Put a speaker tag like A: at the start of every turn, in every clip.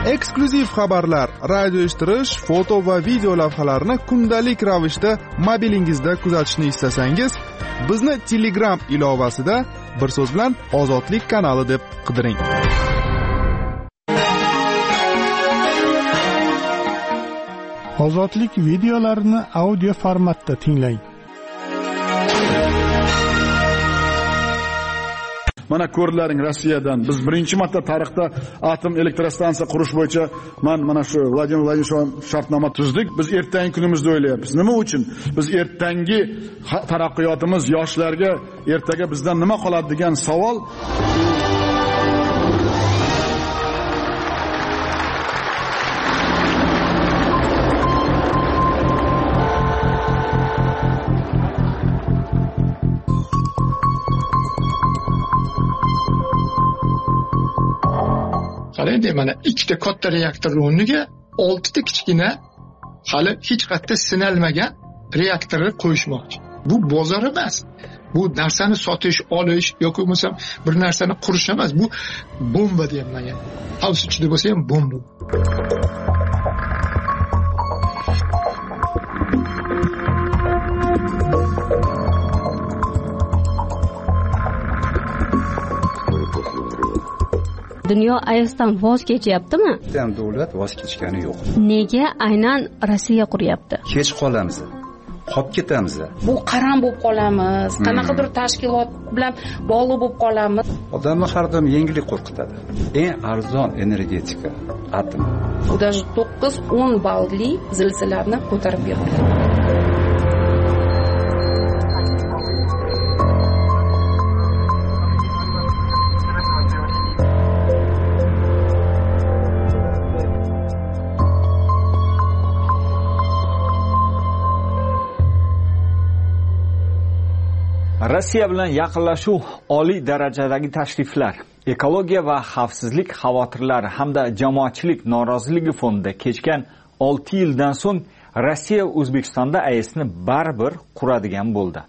A: Eksklyuziv xabarlar, radio eshittirish, foto va video lavhalarni kundalik ravishda mobilingizda kuzatishni istasangiz, bizni Telegram ilovasida bir so'z bilan Ozodlik kanali deb qidiring.
B: Ozodlik videolarini audio formatda tinglang.
C: Mana ko'rlaring Rossiyadan biz birinchi marta tarixda atom elektrostansiya qurish bo'yicha mana shu Vladimir Vladimirovich shartnoma tuzdik. Biz ertangi kunimizni o'ylayapmiz. Nima uchun? Biz ertangi taraqqiyotimiz yoshlarga ertaga bizdan nima qoladi degan savol
D: qaraydi, mana ikkita katta reaktor o'rniga 6 ta kichkina hali hech qayerda sinalmagan reaktorni qo'yishmoqchi. Bu bozor emas. Bu narsani sotish, olish yoki bo'lmasa bir narsani qurish emas. Bu bomba deyman men. Xavf ichida bo'lsa ham bomba.
E: Dunyo AESdan voz kechyaptimi?
F: Davlat voz kechgani yo'q.
E: Nega aynan Rossiya quryapti?
F: Kech qolamiz. Qolib ketamiz.
G: Bu qaram bo'lib qolamiz. Qanaqadir tashkilot bilan bog'liq bo'lib qolamiz.
F: Odamni har doim yengillik qo'rqitadi. Eng arzon energetika atom.
G: Bu даже 9-10 ballli zilzilalarni ko'tarib beradi.
H: Rossiya bilan yaqinlashuv, oliy darajadagi tashriflar, ekologiya va xavfsizlik xavotirlari hamda jamoatchilik noroziligi fonida kechgan 6 yildan so'ng Rossiya O'zbekistonda AESni baribir quradigan bo'ldi.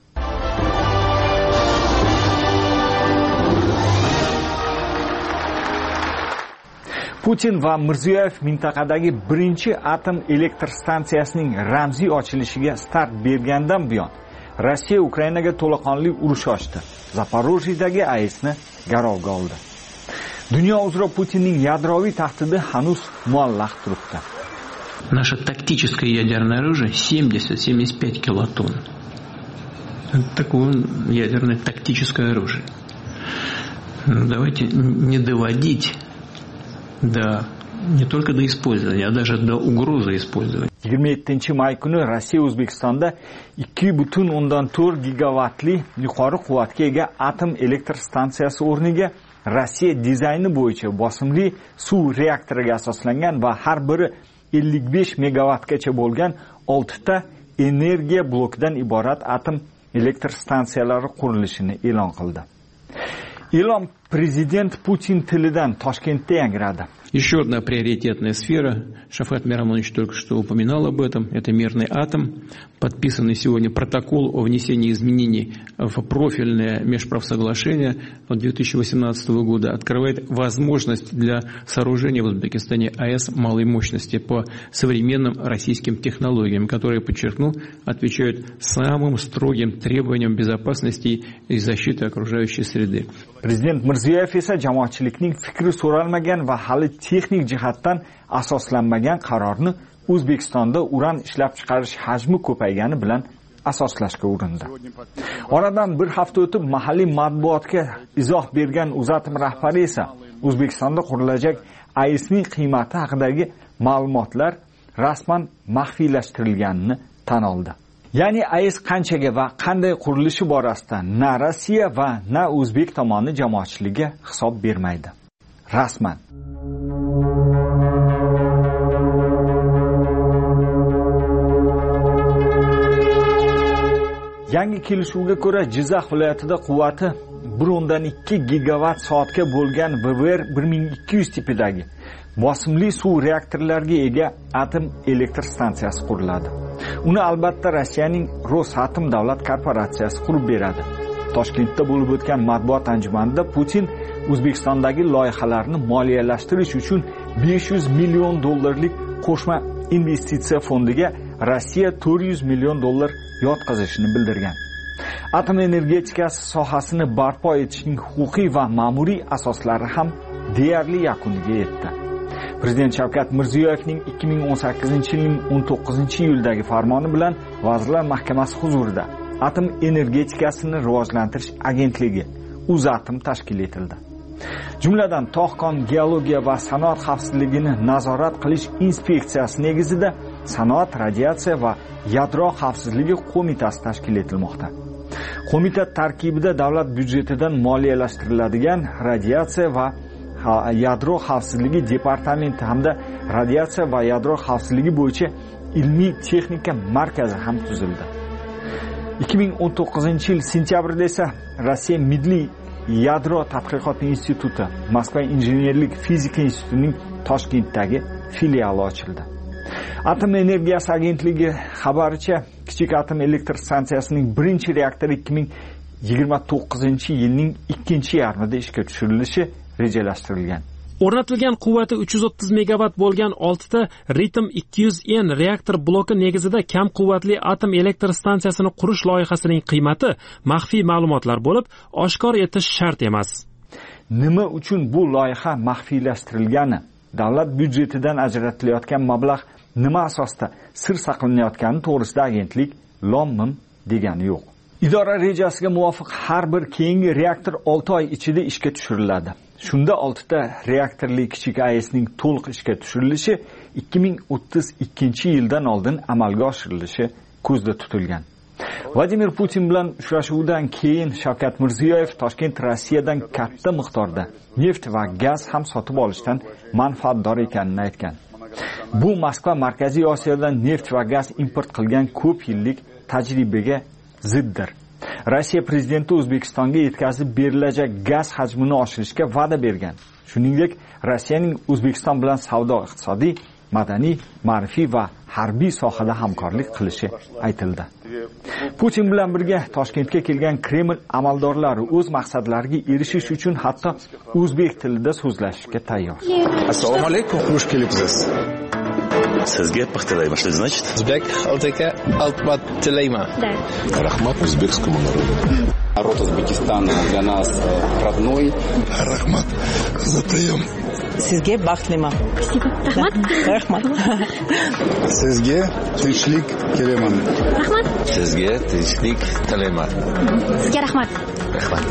H: Putin va Mirziyoyev mintaqadagi birinchi atom elektr stansiyasining ramziy ochilishiga start bergandan buyon Rossiya Ukrainaga to'laqonli urush ochdi. Zaporojyedagi AESni garovga oldi. Dunyo uzra Putinning yadroviy tahdidi hanuz muallaq turibdi.
I: Наше тактическое ядерное оружие 70-75 килотонн. Это такое ядерное тактическое оружие. Давайте не доводить не только до использования, а даже до угрозы использования.
H: 27-may kuni Rossiya O'zbekistonda 2.4 gigavatli yuqori quvvatga ega atom elektr stansiyasi o'rniga Rossiya dizayni bo'yicha bosimli suv reaktoriga asoslangan va har biri 55 megavatgacha bo'lgan 6 ta energiya blokidan iborat atom elektr stansiyalari qurilishini e'lon qildi. E'lon prezident Putin tilidan Toshkentda yangradi.
I: Еще одна приоритетная сфера, Шафат Мирамонович только что упоминал об этом, это мирный атом. Подписанный сегодня протокол о внесении изменений в профильное межправсоглашение от 2018 года открывает возможность для сооружения в Узбекистане АЭС малой мощности по современным российским технологиям, которые, подчеркну, отвечают самым строгим требованиям безопасности и защиты окружающей среды.
H: Prezident Mirziyoyev esa jamoatchilikning fikri so'ralmagan va hali texnik jihatdan asoslanmagan qarorni O'zbekistonda uran ishlab chiqarish hajmi ko'paygani bilan asoslashga urindi. Oradan bir hafta o'tib mahalliy matbuotga izoh bergan Uzatim rahbari esa O'zbekistonda qurilajak AESning qiymati haqidagi ma'lumotlar rasman maxfiylashtirilganini tan oldi. Ya'ni AES qanchaga va qanday qurilishi borasida na Rossiya va na O'zbek tomoni jamoatchiligiga hisob bermaydi. Rasman. Yangi kelishuvga ko'ra Jizzax viloyatida quvvati 1.2 gigavat soatga bo'lgan VVR 1200 tipidagi bosimli suv reaktorlariga ega atom elektr stansiyasi quriladi. Uni albatta Rossiyaning Rosatom davlat korporatsiyasi qurib beradi. Toshkentda bo'lib o'tgan matbuot anjumanida Putin O'zbekistondagi loyihalarni moliyalashtirish uchun 500 million dollarlik qo'shma investitsiya fondiga Rossiya 400 million dollar yotqizishini bildirgan. Atom energetikasi sohasini barpo etishning huquqiy va ma'muriy asoslari ham deyarli yakuniga yetdi. Prezident Shavkat Mirziyoyevning 2018-yilning 19-iyuldagi farmoni bilan Vazirlar Mahkamasi huzurida Atom energetikasini rivojlantirish agentligi UzAtom tashkil etildi. Jumladan tog' geologiya va sanoat xavfsizligini nazorat qilish inspeksiyasi negizida Sanoat, radiatsiya va yadro xavfsizligi qo'mitasi tashkil etilmoqda. Qo'mita tarkibida davlat byudjetidan moliyalashtiriladigan radiatsiya va yadro xavfsizligi departamenti hamda radiatsiya va yadro xavfsizligi bo'yicha ilmiy texnika markazi ham tuzildi. 2019-yil sentyabrda esa Rossiya Milliy Yadro tadqiqot instituti, Moskva injenerlik fizika institutining Toshkentdagi filiali ochildi. Atom energiyasi agentligi xabaricha, kichik atom elektr stansiyasining birinchi reaktori 2029-yilning ikkinchi yarmida ishga tushirilishi rejalashtirilgan.
J: O'rnatilgan quvvati 330 megawatt bo'lgan 6 ta Ritem 200N reaktor bloki negizida kam quvvatli atom elektr stansiyasini qurish loyihasining qiymati maxfiy ma'lumotlar bo'lib, oshkor etish shart emas.
H: Nima uchun bu loyiha maxfiylashtirilgani, davlat byudjetidan ajratilayotgan mablag' nima asosda sir saqlanayotgani to'g'risida agentlik lom-mim degani yo'q. Idora rejasiga muvofiq har bir keyingi reaktor 6 oy ichida ishga tushiriladi. Shunda 6 ta reaktorli kichik AESning to'liq ishga tushirilishi 2032-yildan oldin amalga oshirilishi ko'zda tutilgan. Vladimir Putin bilan uchrashuvdan keyin Shavkat Mirziyoyev Toshkent Rossiyadan katta miqdorda neft va gaz ham sotib olishdan manfaatdor ekanini aytgan. Bu Moskva Markaziy Osiyodan neft va gaz import qilgan ko'p yillik tajribaga ziddir. Rossiya prezidenti O'zbekistonga yetkazib berilajak gaz hajmini oshirishga va'da bergan. Shuningdek, Rossiyaning O'zbekiston bilan savdo, iqtisodiy, madaniy, ma'rifiy va harbiy sohada hamkorlik qilishi aytildi. Putin bilan birga Toshkentga kelgan Kreml amaldorlari o'z maqsadlariga erishish uchun hatto o'zbek tilida so'zlashishga tayyor.
K: Assalomu alaykum, xush kelibsiz. Sizga paxtalayman, что значит? O'zbek xalqiga albat tilayman.
L: Rahmat o'zbekскому народу. Народ Узбекистана для нас родной.
M: Rahmat за прием.
N: Sizga baxtliman.
O: Rahmat.
N: Rahmat.
L: Sizga tinchlik tilayman.
O: Rahmat.
K: Sizga tinchlik tilayman.
O: Sizga rahmat.
K: Rahmat.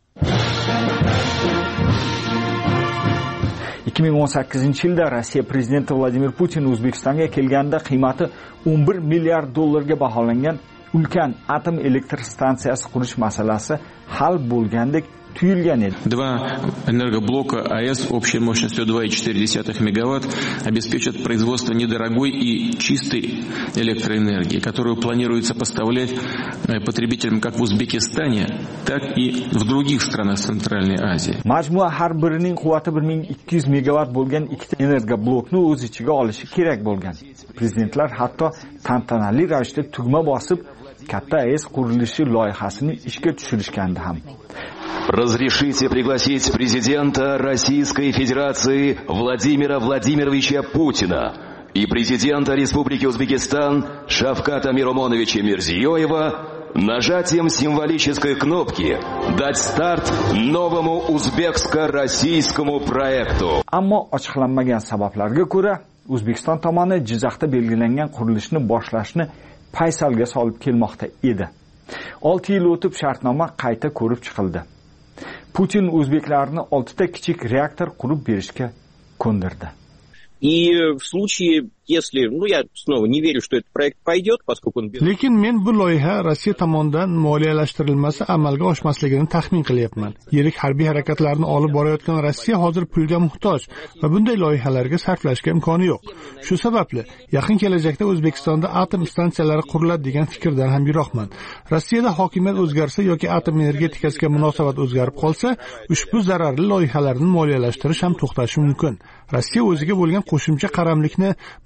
H: 2018-yilda Rossiya prezidenti Vladimir Putin O'zbekistonga kelganda qiymati 11 milliard dollarga baholangan ulkan atom elektr stansiyasi qurish masalasi hal bo'lgandek tuyulgan edi.
I: Два энергоблока АЭС общей мощностью 2,4 мегаватт обеспечат производство недорогой и чистой электроэнергии, которую планируется поставлять потребителям как в Узбекистане, так и в других странах Центральной Азии.
H: Majmua har birining quvvati 1200 megawatt bo'lgan ikkita energoblokni o'z ichiga olishi kerak bo'lgan. Prezidentlar hatto tantanali ravishda tugma bosib, katta AES qurilishi loyihasini ishga tushirishgandi ham.
P: Разрешите пригласить президента Российской Федерации Владимира Владимировича Путина и президента Республики Узбекистан Шавката Миромоновича Мирзиёева нажатием символической кнопки дать старт новому узбекско-российскому проекту.
H: Ammo ochiqlanmagan sabablarga ko'ra O'zbekiston tomoni Jizzaxda belgilangan qurilishni boshlashni paysalga solib kelmoqda edi. 6 yil o'tib shartnoma qayta ko'rib chiqildi. Putin o'zbeklarni 6 ta kichik reaktor qurib berishga ko'ndirdi.
Q: И в случае, если, я снова не верю, что этот проект пойдет, поскольку он...
B: Lekin men bu loyiha Rossiya tomonidan moliyalashtirilmasa amalga oshmasligini taxmin qilyapman. Yirik harbiy harakatlarni olib borayotgan Rossiya hozir pulga muhtoj va bunday loyihalarga sarflashga imkoni yo'q. Shu sababli yaqin kelajakda O'zbekistonda atom stansiyalari quriladi degan fikrdan ham yiroqman. Rossiyada hokimiyat o'zgarsa yoki atom energetikasiga munosabat o'zgarib qolsa, ushbu zararli loyihalarni moliyalashtirish ham to'xtashi mumkin. Rossiya o'ziga bo'lgan qo'shimcha qaramlikni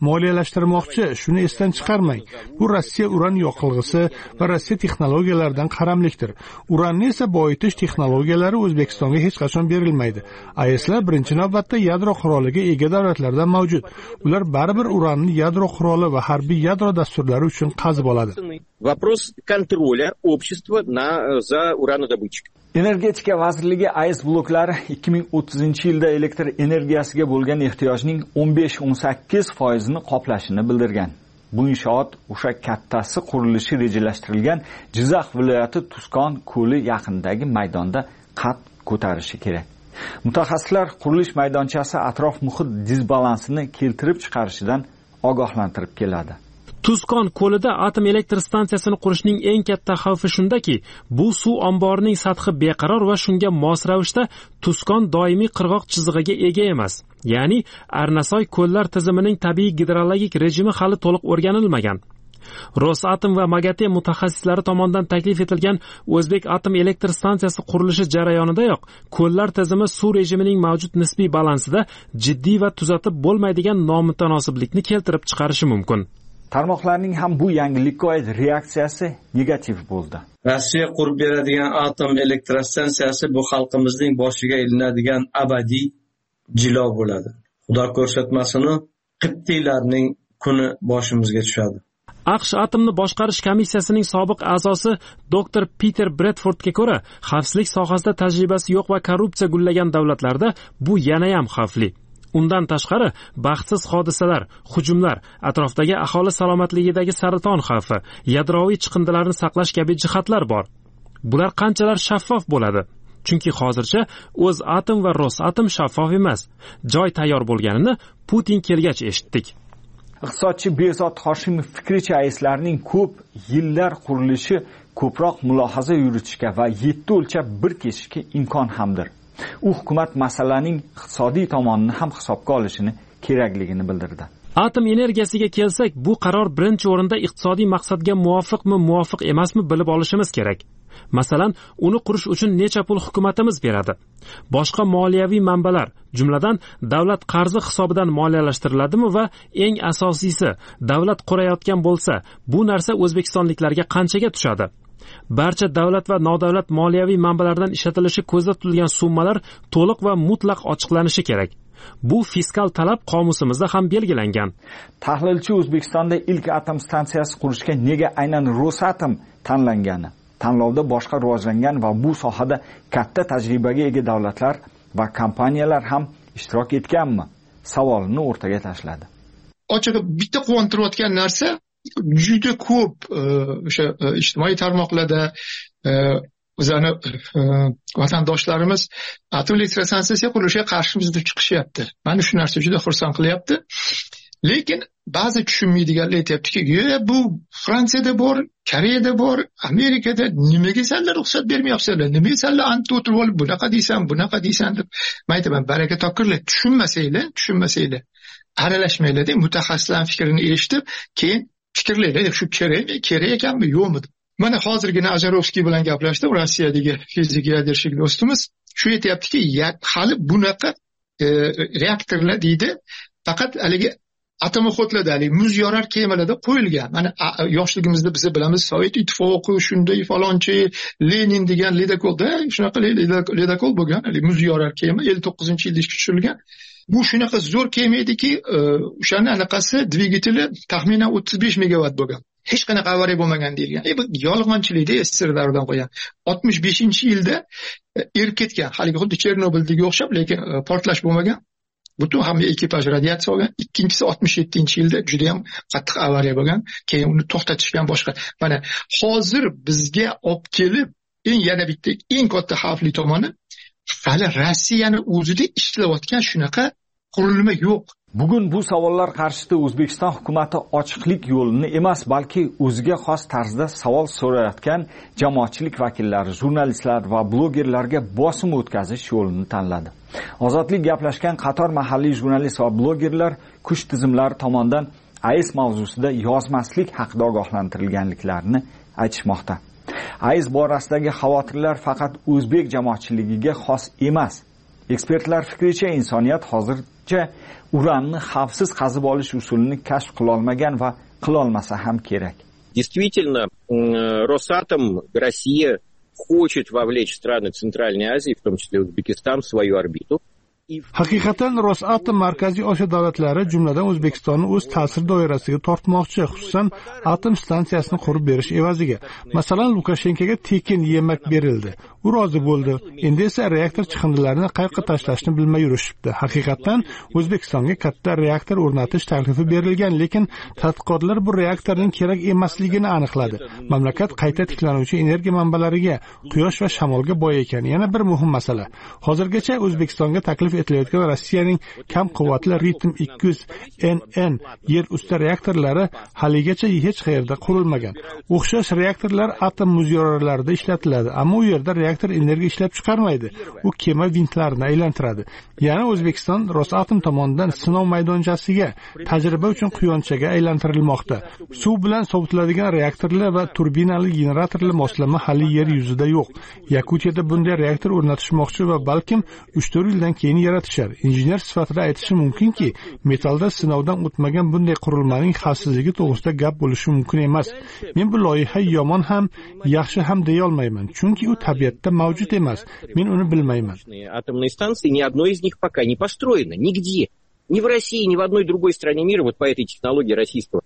B: moliyalashtirmoqchi. Shuni esdan chiqarmang. Bu Rossiya uran yoqilg'isi va Rossiya texnologiyalaridan qaramlikdir. Uranni esa boyitish texnologiyalari O'zbekistonga hech qachon berilmaydi. AESlar birinchi navbatda yadro quroliga ega davlatlarda mavjud. Ular baribir uranni yadro quroli va harbiy yadro dasturlari uchun qazib oladi.
Q: Вопрос контроля общества за uranodobытчик.
H: Energetika vazirligi AES bloklari 2030-yilda elektr energiyasiga bo'lgan ehtiyojning 15-18% qoplashini bildirgan. Bu inshoot o'sha kattasi qurilishi rejalashtirilgan Jizzax viloyati Tuskon ko'li yaqinidagi maydonda qad ko'tarishi kerak. Mutaxassislar qurilish maydonchasi atrof muhit disbalansini keltirib chiqarishidan ogohlantirib keladi.
J: Tuskon ko'lida atom elektr stansiyasini qurishning eng katta xavfi shundaki, bu suv omborining sathi beqaror va shunga mos ravishda Tuskon doimiy qirg'oq chizig'iga ega emas. Ya'ni Arnasoy ko'llar tizimining tabiiy gidrologik rejimi hali to'liq o'rganilmagan. Rosatom va MAGATE mutaxassislari tomonidan taklif etilgan O'zbek atom elektr stansiyasi qurilishi jarayonidayoq ko'llar tizimi suv rejimining mavjud nisbiy balansida jiddiy va tuzatib bo'lmaydigan nomutanosiblikni keltirib chiqarishi mumkin.
H: Tarmoqlarning ham bu yangilikka oid reaksiyasi negativ bo'ldi.
R: Rossiya qurib beradigan atom elektrostansiyasi bu xalqimizning boshiga ilinadigan abadiy jilo bo'ladi. Xudo ko'rsatmasin, qibtiylarning kuni boshimizga tushadi.
J: AQSh atomni boshqarish komissiyasining sobiq a'zosi Dr. Peter Bradfordga ko'ra, xavfsizlik sohasida tajribasi yo'q va korrupsiya gullagan davlatlarda bu yana ham xavfli. Undan tashqari, baxtsiz hodisalar, hujumlar, atrofdagi aholi salomatligidagi saraton xavfi, yadroviy chiqindilarni saqlash kabi jihatlar bor. Bular qanchalar shaffof bo'ladi? Chunki hozircha O'zatom va Rosatom shaffof emas. Joy tayyor bo'lganini Putin kelgach eshitdik.
H: Iqtisodchi Behzod Hoshimov fikricha AESlarning ko'p yillar qurilishi ko'proq mulohaza yuritishga va 7 o'lchab bir kesishga imkon hamdir. U hukumat masalaning iqtisodiy tomonini ham hisobga olishini kerakligini bildirdi.
J: Atom energiyasiga kelsak, bu qaror birinchi o'rinda iqtisodiy maqsadga muvofiqmi, muvofiq emasmi bilib olishimiz kerak. Masalan, uni qurish uchun necha pul hukumatimiz beradi? Boshqa moliyaviy manbalar, jumladan davlat qarzi hisobidan moliyalashtiriladi va eng asosiysi, davlat qurayotgan bo'lsa, bu narsa o'zbekistonliklarga qanchaga tushadi? Barcha davlat va nodavlat moliyaviy manbalardan ishlatilishi ko'zda tutilgan summalar to'liq va mutlaq ochiqlanishi kerak. Bu fiskal talab qomusimizda ham belgilangan.
H: Tahlilchi O'zbekistonda ilk atom stansiyasi qurishga nega aynan Rosatom tanlangani? Tanlovda boshqa rivojlangan va bu sohada katta tajribaga ega davlatlar va kompaniyalar ham ishtirok etganmi? Savolini o'rtaga tashladi.
D: Ochig'i bitta quvontirayotgan narsa juda ko'p o'sha ijtimoiy tarmoqlarda o'zani vatandoshlarimiz atom elektrostansiyasi qurilishiga qarshi bizda chiqishyapti. Meni shu narsa juda xursand qilyapti. Lekin ba'zi tushunmaydiganlar aytayaptiki, bu Fransiyada bor, Koreyada bor, Amerikada nimaga senlar ruxsat bermayapsizlar? Nimaga senlar ant o'tirib olib bunaqa deysan deb. Men aytaman, baraka topkirlar, tushunmasanglar, aralashmanglar deb mutaxassislarning fikrini eshitib, keyin fikrlaylar, shu kerak ekanmi, yo'qmi deb. Mana hozirgina Ajarovskiy bilan gaplashdim, Rossiyadagi fizik yadroshik do'stimiz. Shu aytayaptiki, hali bunaqa reaktorlar deydi, faqat haligi atomoxotlarda, muz yorar kemalarda qo'yilgan. Mana yoshligimizda biz bilamiz, Sovet ittifoqi shunday falonchi, Lenin degan ledakol-da, shunaqa ledakol bo'lgan, muz yorar kema 59-yilda ishga tushirilgan. Bu shunaqa zo'r kema ediki, o'shani anaqasi dvigateli taxminan 35 megavat bo'lgan. Hech qanaqa avariya bo'lmagan deyilgan. Bu yolg'onchilikda SSR davridan qo'ygan. 65-yilda erib ketgan. Haligi xuddi Chernobildagi o'xshab, lekin portlash bo'lmagan. Butun hamma ekipaj radiatsiya olgan. Ikkinchisi 67-yilda juda ham qattiq avariya bo'lgan. Keyin uni to'xtatishgan boshqa. Mana hozir bizga olib kelib, yana bitta eng katta xavfli tomoni hali Rossiyani o'zida ishlayotgan shunaqa qurilma yo'q.
H: Bugun bu savollar qarshisida O'zbekiston hukumatı ochiqlik yo'lini emas, balki o'ziga xos tarzda savol so'rayotgan jamoatchilik vakillari, jurnalistlar va blogerlarga bosim o'tkazish yo'lini tanladi. Ozodlik gaplashgan qator mahalliy jurnalist va blogerlar kuch tizimlari tomonidan AES mavzusida yozmaslik haqida ogohlantirilganliklarini aytishmoqda. AES borasidagi xavotirlar faqat o'zbek jamoatchiligiga xos emas. Ekspertlar fikricha, insoniyat hozircha uranni xavfsiz qazib olish usulini kashf qila olmagan va qila olmasa ham kerak.
Q: Действительно, Росатом, Россия хочет вовлечь страны Центральной Азии, в том числе Узбекистан, в свою орбиту.
B: Haqiqatan Rosatom Markaziy Osiyo davlatlari, jumladan O'zbekistonni o'z ta'sir doirasiga tortmoqchi, xususan atom stansiyasini qurib berish evaziga. Masalan, Lukashenkoga tekin yemak berildi. U rozi bo'ldi. Endi esa reaktor chiqindilarini qayerga tashlashni bilmay yurishibdi. Haqiqatan O'zbekistonga katta reaktor o'rnatish taklifi berilgan, lekin tadqiqotlar bu reaktorning kerak emasligini aniqladi. Mamlakat qayta tiklanuvchi energiya manbalariga, quyosh va shamolga boy ekan. Yana bir muhim masala. Hozirgacha O'zbekistonga taklif etilayotgan Rossiyaning kam quvvatli Ritim 200NN yer usti reaktorlari haligacha hech qayerda qurilmagan. O'xshash reaktorlar atom muzyorlarida ishlatiladi, ammo u yerda reaktor energiya ishlab chiqarmaydi. U kema vintlarini aylantiradi. Yana O'zbekiston Rosatom tomonidan sinov maydonchasiga tajriba uchun quyonchaga aylantirilmoqda. Suv bilan sovitiladigan reaktorlar va turbinali generatorlar moslama hali yer yuzida yo'q. Yakutiyada bunday reaktor o'rnatishmoqchi va balkim 3-4 yildan keyin yaratishar. Injener sifatida aytishim mumkinki, metallda sinovdan o'tmagan bunday qurilmaning xavfsizligi to'g'risida gap bo'lishi mumkin emas. Men bu loyiha yomon ham, yaxshi ham deya olmayman, chunki u tabiatda mavjud emas. Men uni bilmayman.
Q: Атомные станции, ни одной из них пока не построено, нигде. Ни в России, ни в одной другой стране мира вот по этой технологии российского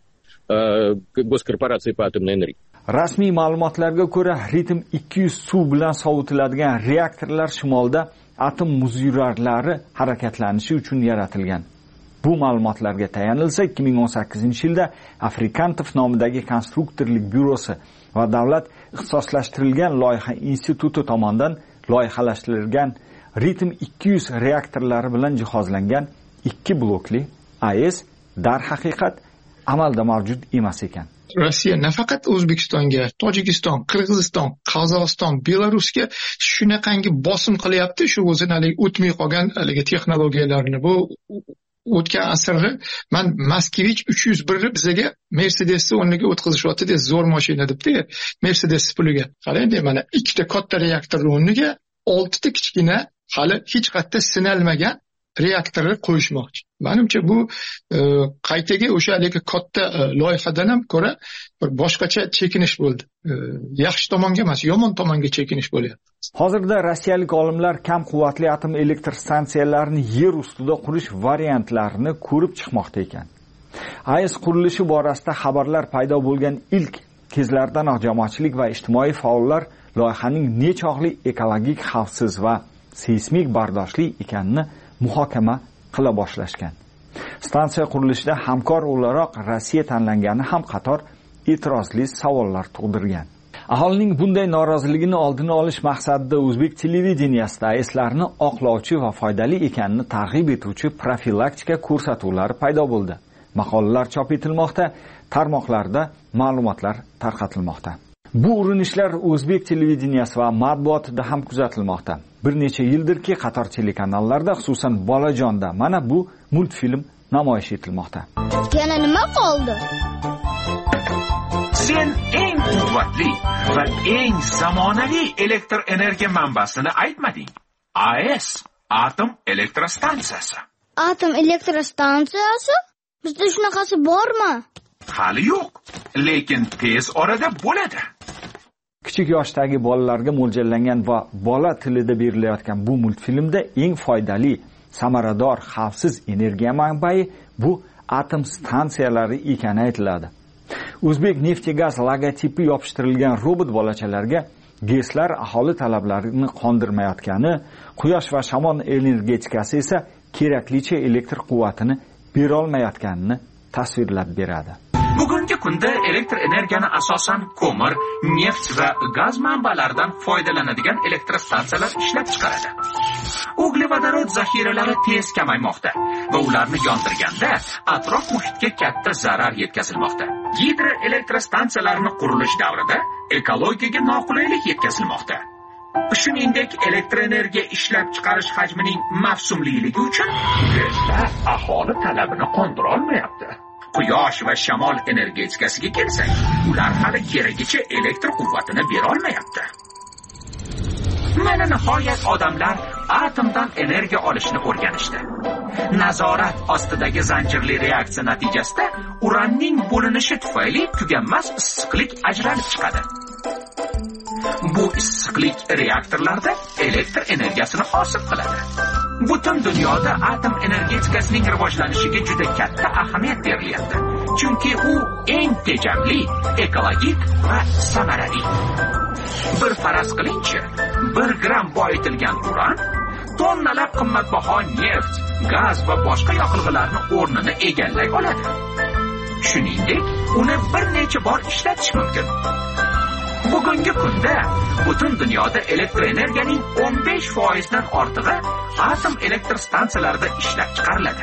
Q: госкорпорации по атомной энергии.
H: Rasmiy ma'lumotlarga ko'ra, Ritim 200 suv bilan sovitiladigan reaktorlar shimolda atom muzyorlari harakatlanishi uchun yaratilgan. Bu ma'lumotlarga tayanilsa, 2018-yilda Afrikantov nomidagi konstruktorlik byurosi va davlat ixtisoslashtirilgan loyiha instituti tomonidan loyihalashtirilgan Ritim 200 reaktorlari bilan jihozlangan 2 blokli AES darhaqiqat amalda mavjud emas ekan.
D: Rossiya nafaqat O'zbekistonga, Tojikiston, Qirg'iziston, Qozog'iston, Belarusga shunaqangi bosim qilyapti, shu o'zini o'tmay qolgan texnologiyalarni. Bu o'tgan asrda man Moskvich 301 bizaga Mercedesni o'rniga o'tkazishyapti deb zo'r mashina debdi. Mercedes puliga. Qarang, mana ikkita katta reaktor o'rniga 6 ta kichkina hali hech qayerda sinalmagan reaktorni qo'yishmoqchi. Menimcha bu qaytaga o'sha katta loyihadan ham ko'ra bir boshqacha chekinish bo'ldi. Yaxshi tomonga emas, yomon tomonga chekinish bo'lyapti.
H: Hozirda rossiyalik olimlar kam quvvatli atom elektr stansiyalarini yer ustida qurish variantlarini ko'rib chiqmoqda ekan. AES qurilishi borasida xabarlar paydo bo'lgan ilk kezlardanoq jamoatchilik va ijtimoiy faollar loyihaning nechog'li ekologik xavfsiz va seysmik bardoshli ekanini muhokama qila boshlashgan. Stansiya qurilishida hamkor o'laroq Rossiya tanlangani ham qator e'tirozli savollar tug'dirgan. Aholining bunday noroziligini oldini olish maqsadida o'zbek televideniyasida AESlarni oqlovchi va foydali ekanini targ'ib etuvchi profilaktika ko'rsatuvlari paydo bo'ldi. Maqolalar chop etilmoqda, tarmoqlarda ma'lumotlar tarqatilmoqda. Bu urinishlar o'zbek televideniyasi va matbuotida ham kuzatilmoqda. Bir necha yildirki qator telekanallarda, xususan Bolajonda mana bu multfilm namoyish etilmoqda.
O: Yana nima qoldi?
S: Sen eng quvvatli va eng zamonaviy elektr energiya manbasini aytmading. AES, atom elektrostansiyasi.
O: Atom elektrostansiyasi? Bizda shunaqasi bormi?
S: Hali yo'q, lekin tez orada bo'ladi.
H: Kichik yoshdagi bolalarga mo'ljallangan va bola tilida berilayotgan bu multfilmda eng foydali, samarador, xavfsiz energiya manbai bu atom stansiyalari ekani aytiladi. O'zbek neft-gaz logotipi yopishtirilgan robot bolachalarga GESlar aholi talablarini qondirmayotgani, quyosh va shamol energetikasi esa keraklicha elektr quvvatini bera olmayotganini tasvirlab beradi.
S: Bugungi kunda elektr energiyani asosan ko'mir, neft va gaz manbalaridan foydalanadigan elektrostansiyalar ishlab chiqaradi. Uglevodorod zaxiralari tez kamaymoqda va ularni yondirganda atrof muhitga katta zarar yetkazilmoqda. Gidroelektrostansiyalarning qurilish davrida ekologiyaga noqulaylik yetkazilmoqda. Shuningdek, elektr energiya ishlab chiqarish hajmining mavsumliligi uchun GESlar aholi talabini qondira olmayapti. Quyosh va shamol energetikasiga kelsak, ular hali keragicha elektr quvvatini bera olmayapti. Mana nihoyat odamlar atomdan energiya olishni o'rganishdi. Nazorat ostidagi zanjirli reaksiya natijasida uranning bo'linishi tufayli tuganmas issiqlik ajralib chiqadi. Bu issiqlik reaktorlarda elektr energiyasini hosil qiladi. Butun dunyoda atom energetikasining rivojlanishiga juda katta ahamiyat berilyapti. Chunki u eng tejamli, ekologik va samarali. Bir faraz qilingchi, 1 gram boyitilgan uran tonnalab qimmatbaho neft, gaz va boshqa yoqilg'ilarni o'rnini egallay oladi. Shuningdek, uni bir necha bor ishlatish mumkin. Bugungi kunda butun dunyoda elektr energiyaning 15% dan ortig'i atom elektr stansiyalarida ishlab chiqariladi.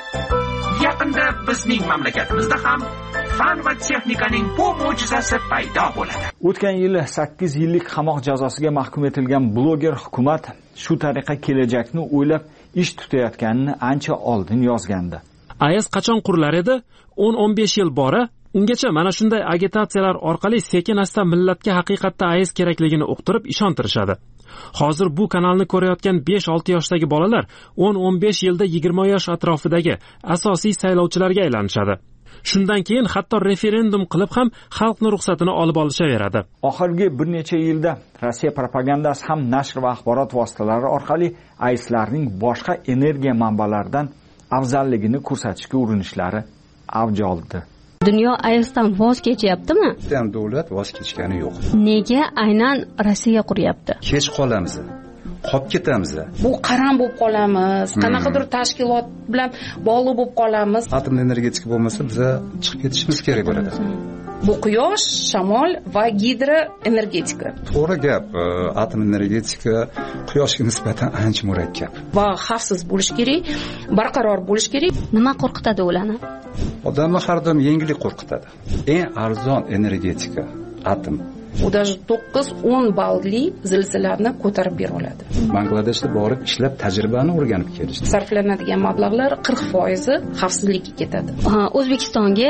S: Yaqinda bizning mamlakatimizda ham fan va texnikaning bu mo'jizasi paydo bo'ladi.
H: O'tgan yili 8 yillik qamoq jazosiga mahkum etilgan bloger hukumat shu tariqa kelajakni o'ylab ish tutayotganini ancha oldin yozgandi.
J: AES qachon qurilar edi? 10-15 yil bora ungacha mana shunday agitatsiyalar orqali sekin-asta millatga haqiqatda AES kerakligini uqtirib ishontirishadi. Hozir bu kanalni ko'rayotgan 5-6 yoshdagi bolalar 10-15 yilda 20 yosh atrofidagi asosiy saylovchilarga aylanishadi. Shundan keyin hatto referendum qilib ham xalqning ruxsatini olib olishaveradi.
H: Oxirgi bir necha yilda Rossiya propagandasi ham nashr va axborot vositalari orqali AESlarning boshqa energiya manbalaridan afzalligini ko'rsatishga urinishlari avj oldi.
E: Dunyo AESdan voz kechyaptimi?
F: Ham davlat voz kechgani yo'q.
E: Nega aynan Rossiya quryapti?
F: Kech qolamiz. Qolib ketamiz.
G: Bu qaram bo'lib qolamiz. Qanaqadir tashkilot bilan bog'liq bo'lib qolamiz.
F: Atom energetika bo'lmasa biz chiqib ketishimiz kerak bo'ladi.
G: Bu quyosh, shamol va gidroenergetika.
F: To'g'ri gap. Atom energetika quyoshga nisbatan ancha murakkab.
G: Va xavfsiz bo'lish kerak, barqaror bo'lish kerak.
E: Nima qo'rqitadi ularni?
F: Odamni har doim yengillik qo'rqitadi. Eng arzon energetika atom.
G: U даже 9-10 balli zilzilalarni ko'tarib bera oladi.
F: Bangladeshda borib ishlab tajribani o'rganib kelishdi.
G: Sarflanadigan mablag'lar 40% xavfsizlikka ketadi.
E: O'zbekistonga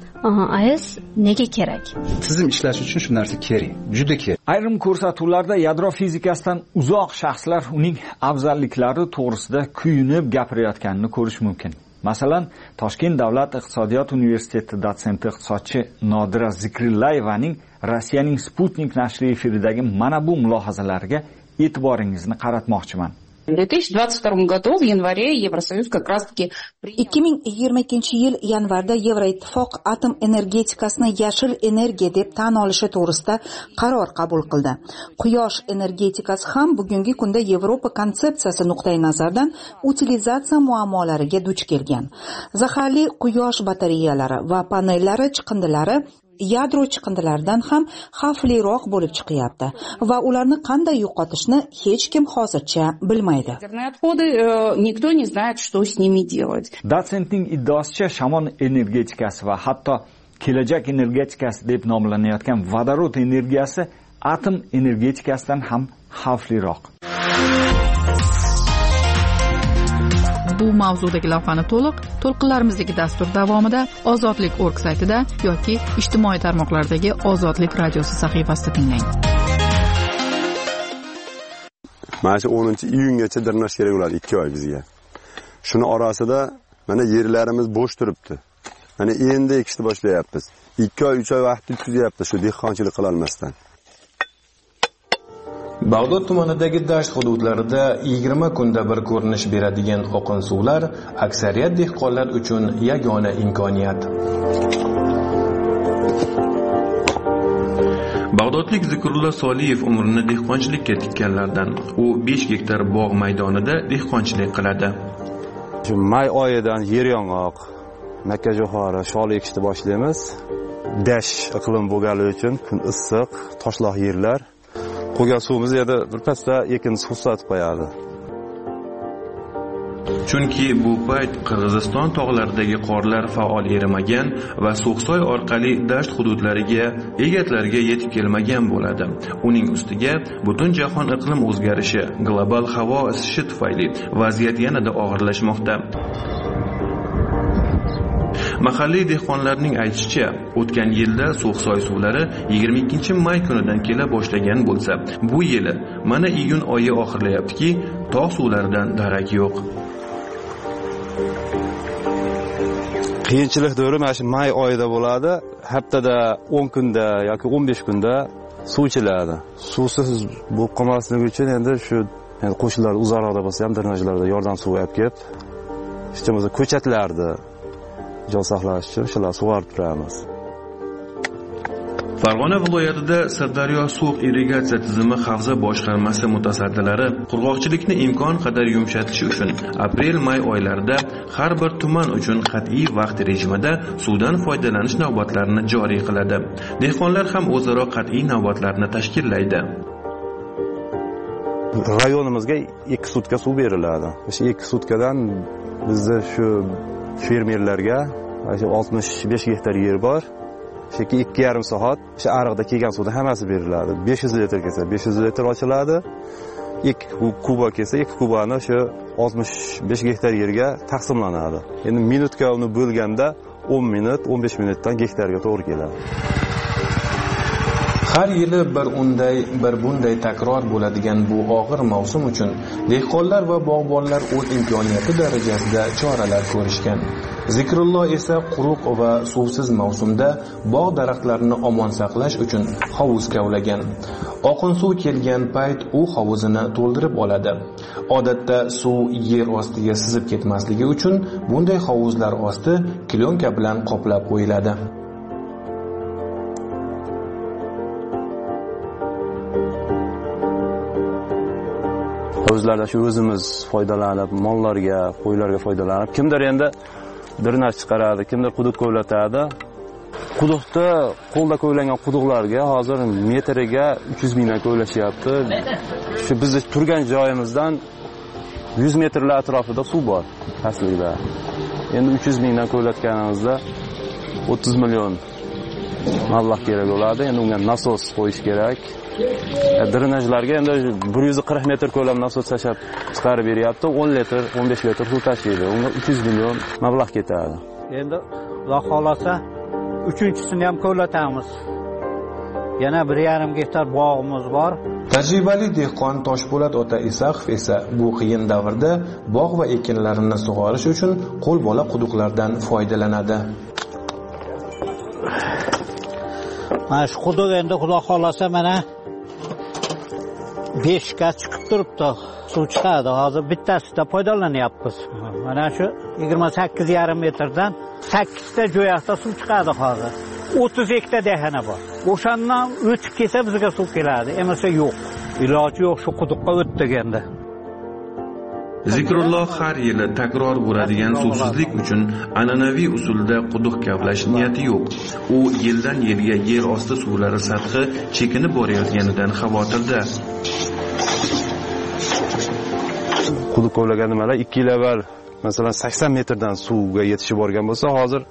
E: AES nega kerak?
F: Tizim ishlash uchun shu narsa kerak, juda kerak.
H: Ayrim ko'rsatuvlarda yadro fizikasidan uzoq shaxslar uning afzalliklari to'g'risida kuyunib gapirayotganini ko'rish mumkin. Masalan, Toshkent davlat iqtisodiyot universiteti dotsenti iqtisodchi Nodira Zikrillayevaning Rossiyaning Sputnik nashri efiridagi mana bu mulohazalariga e'tiboringizni qaratmoqchiman.
T: В 2022 году в январе Евросоюз как раз-таки 2022 yil yanvarda Yevroittifoq atom energetikasini yashil energiya deb tan olishi to'g'risida qaror qabul qildi. Quyosh energetikasi ham bugungi kunda Yevropa konsepsiyasi nuqtai nazaridan utilizatsiya muammolariga duch kelgan. Zaharli quyosh batareyalari va panellari chiqindilari yadro chiqindilaridan ham xavfliroq bo'lib chiqyapti va ularni qanday yo'qotishni hech kim hozircha bilmaydi.
G: Никто не знает, что с ними делать.
H: Dotsentning iddaosicha shamol energetikasi va hatto kelajak energetikasi deb nomlanayotgan vodorod energiyasi atom energetikasidan ham xavfliroq.
U: Bu mavzudagi lavhani to'lqinlarimizdagi dastur davomida Ozodlik.org saytida yoki ijtimoiy tarmoqlardagi Ozodlik radiosi sahifasida tinglang.
V: Mana shu 10-iyungacha dirnash kerak bo'ladi 2 oy bizga. Shuni orasida mana yerlarimiz bo'sh turibdi. Mana endi ekishni boshlayapmiz. 2 oy 3 oy vaqt o'tkazyapti shu dehqonchilik qila olmasdan.
W: Bag'dod tumanidagi dasht hududlarida 20 kunda bir ko'rinish beradigan oqin suvlar aksariyat dehqonlar uchun yagona imkoniyat. Bag'dodlik Zikrullo Soliyev umrini dehqonchilikka tikkanlardan. U 5 gektar bog' maydonida dehqonchilik qiladi.
V: Shu may oyidan yer yong'oq, makkajo'xori, shol ekishni boshlaymiz. Dash iqlim bo'lgani uchun kun issiq, toshloq yerlar. Qo'ygan suvimiz yerda birpasda ekin suv sotib qo'yadi.
W: Chunki bu payt Qirg'iziston tog'laridagi qorlar faol erimagan va So'qsoy orqali dasht hududlariga, egatlarga yetib kelmagan bo'ladi. Uning ustiga butun jahon iqlim o'zgarishi, global havo isishi tufayli vaziyat yanada og'irlashmoqda. Mahalliy dehqonlarning aytishicha, o'tgan yilda So'xsoy suvlari 22-may kunidan kela boshlagan bo'lsa, bu yili mana iyun oyi oxirlayaptiki, tog' suvlaridan darak yo'q.
V: Qiyinchilik davri mana shu may oyida bo'ladi. Haftada 10 kunda yoki 15 kunda suv ichiladi. Suvsiz bo'lib qolmasligi uchun endi shu qo'shnilar uzoqroqda bo'lsa ham drenajlarda yordam suvi olib kelib, hech bo'lmasa ko'chatlarni jon saqlash uchun shular sug'orib turamiz.
W: Farg'ona viloyatida Sirdaryo suv irrigatsiya tizimi havza boshqarmasi mutasaddilari qurg'oqchilikni imkon qadar yumshatish uchun aprel-may oylarida har bir tuman uchun qat'iy vaqt rejimida suvdan foydalanish navbatlarini joriy qiladi. Dehqonlar ham o'zaro qat'iy navbatlarni tashkillaydi.
V: Rayonimizga 2 sutka suv beriladi. O'sha 2 sutkadan bizda shu fermerlarga 65 gektar yer bor. Sheki 2,5 soat o'sha ariqda kelgan suvda hammasi beriladi. 500 litr kelsa 500 litr ochiladi. 2 kuba kelsa 2 kubani o'sha 65 gektar yerga taqsimlanadi. Endi minutga uni bo'lganda 10 minut, 15 minutdan gektarga to'g'ri keladi.
W: Har yili bir bunday takror bo'ladigan bu og'ir mavsum uchun dehqonlar va bog'bonlar o'z imkoniyati darajasida choralar ko'rishgan. Zikrulloh esa quruq va suvsiz mavsumda bog' daraxtlarini omon saqlash uchun hovuz kavlagan. Oqin suv kelgan payt u hovuzini to'ldirib oladi. Odatda suv yer ostiga sizib ketmasligi uchun bunday hovuzlar osti klonka bilan qoplab qo'yiladi.
V: Hovuzlarda shu o'zimiz foydalanib, mollarga, qo'ylarga foydalanib, kimdir endi drenaj chiqaradi, kimdir quduq ko'latadi. Quduqda qo'lda ko'ylangan quduqlarga hozir metriga 300 mingdan ko'ylashyapti. Shu biz turgan joyimizdan 100 metrlar atrofida suv bor pastlikda. Endi 300 mingdan ko'latganimizda 30 million mablag' kerak bo'ladi. Endi unga nasos qo'yish kerak. Drenajlarga endi 140 metr ko'lam nasos tashab chiqarib beryapti. 10 litr, 15 litr suv tashiydi. Unga 300 million mablag' ketadi.
A: Endi Xudo xolasa 3-chisini ham ko'latamiz. Yana 1,5 gektar bog'imiz bor.
W: Tajribali dehqon Toshpo'lat ota Isaqov esa bu qiyin davrda bog' va ekinlarini sug'orish uchun qo'lbola quduqlardan foydalanadi.
A: Mana shu quduq endi Xudo xolasa mana 5 ga chiqib turibdi. Suv chiqadi. Hozir bittasida foydalanyapmiz. Mana shu 28,5 metrdan 8 ta jo'yaqda suv chiqadi hozir. 30 hektar dehana bor. O'shandan o'tib kelsa bizga suv keladi. Emasda yo'q. Iloji yo'q shu quduqqa o'tdaganda.
W: Zikrulloh har yili takror bo'ladigan suvsizlik uchun an'anaviy usulda quduq kavlash niyati yo'q. U yildan yilga yer osti suvlari sathi chekinib borayotganidan xavotirda.
V: Quduq kavlagan nimalar 2 yil avval masalan 80 metrdan suvga yetishib borgan bo'lsa, hozir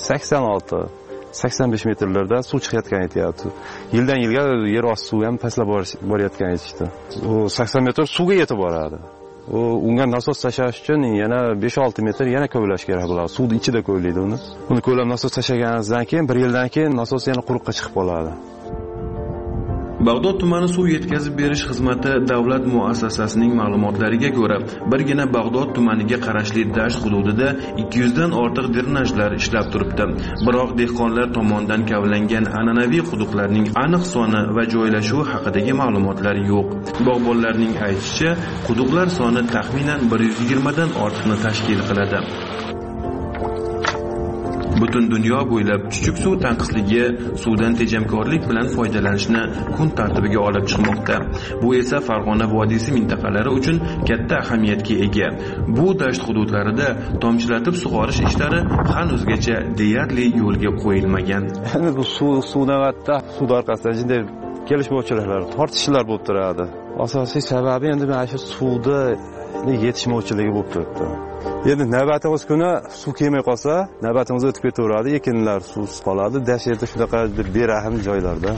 V: 86-85 metrlarda suv chiqayotgan aytyapti. Yildan yilga yer osti suvi ham pastlab borayotgan aytishdi. U 80 metr suvga yetib boradi. Unga nasos tashlash uchun yana 5-6 metr yana ko'lash kerak bo'ladi. Suvni ichida ko'laydi uni. Uni ko'lab nasos tashlaganingizdan keyin 1 yildan keyin nasos yana quruqqa chiqib qoladi.
W: Bag'dod tumani suv yetkazib berish xizmati davlat muassasasining ma'lumotlariga ko'ra, birgina Bag'dod tumaniga qarashli dasht hududida 200 dan ortiq drenajlar ishlab turibdi. Biroq dehqonlar tomonidan kavlangan an'anaviy quduqlarning aniq soni va joylashuvi haqidagi ma'lumotlar yo'q. Bog'bonlarning aytishicha, quduqlar soni taxminan 120 dan ortiqni tashkil qiladi. Butun dunyo bo'ylab chuchuk suv tanqisligi suvdan tejamkorlik bilan foydalanishni kun tartibiga olib chiqmoqda. Bu esa Farg'ona vodiysi mintaqalari uchun katta ahamiyatga ega. Bu dasht hududlarida tomchilatib sug'orish ishlari hanuzgacha deyarli yo'lga qo'yilmagan.
V: Endi bu suv navbatda suv orqasidan jinday kelishmovchiliklar, tortishishlar bo'lib turadi. Asosiy sababi endi mana shu suvda yetishmovchiligi bo'lib turibdi. Endi navbatimiz kuni suv kelmay qolsa, navbatimiz o'tib ketaveradi, ekinlar suvsiz qoladi. Dashtda shunaqa berahm joylarda.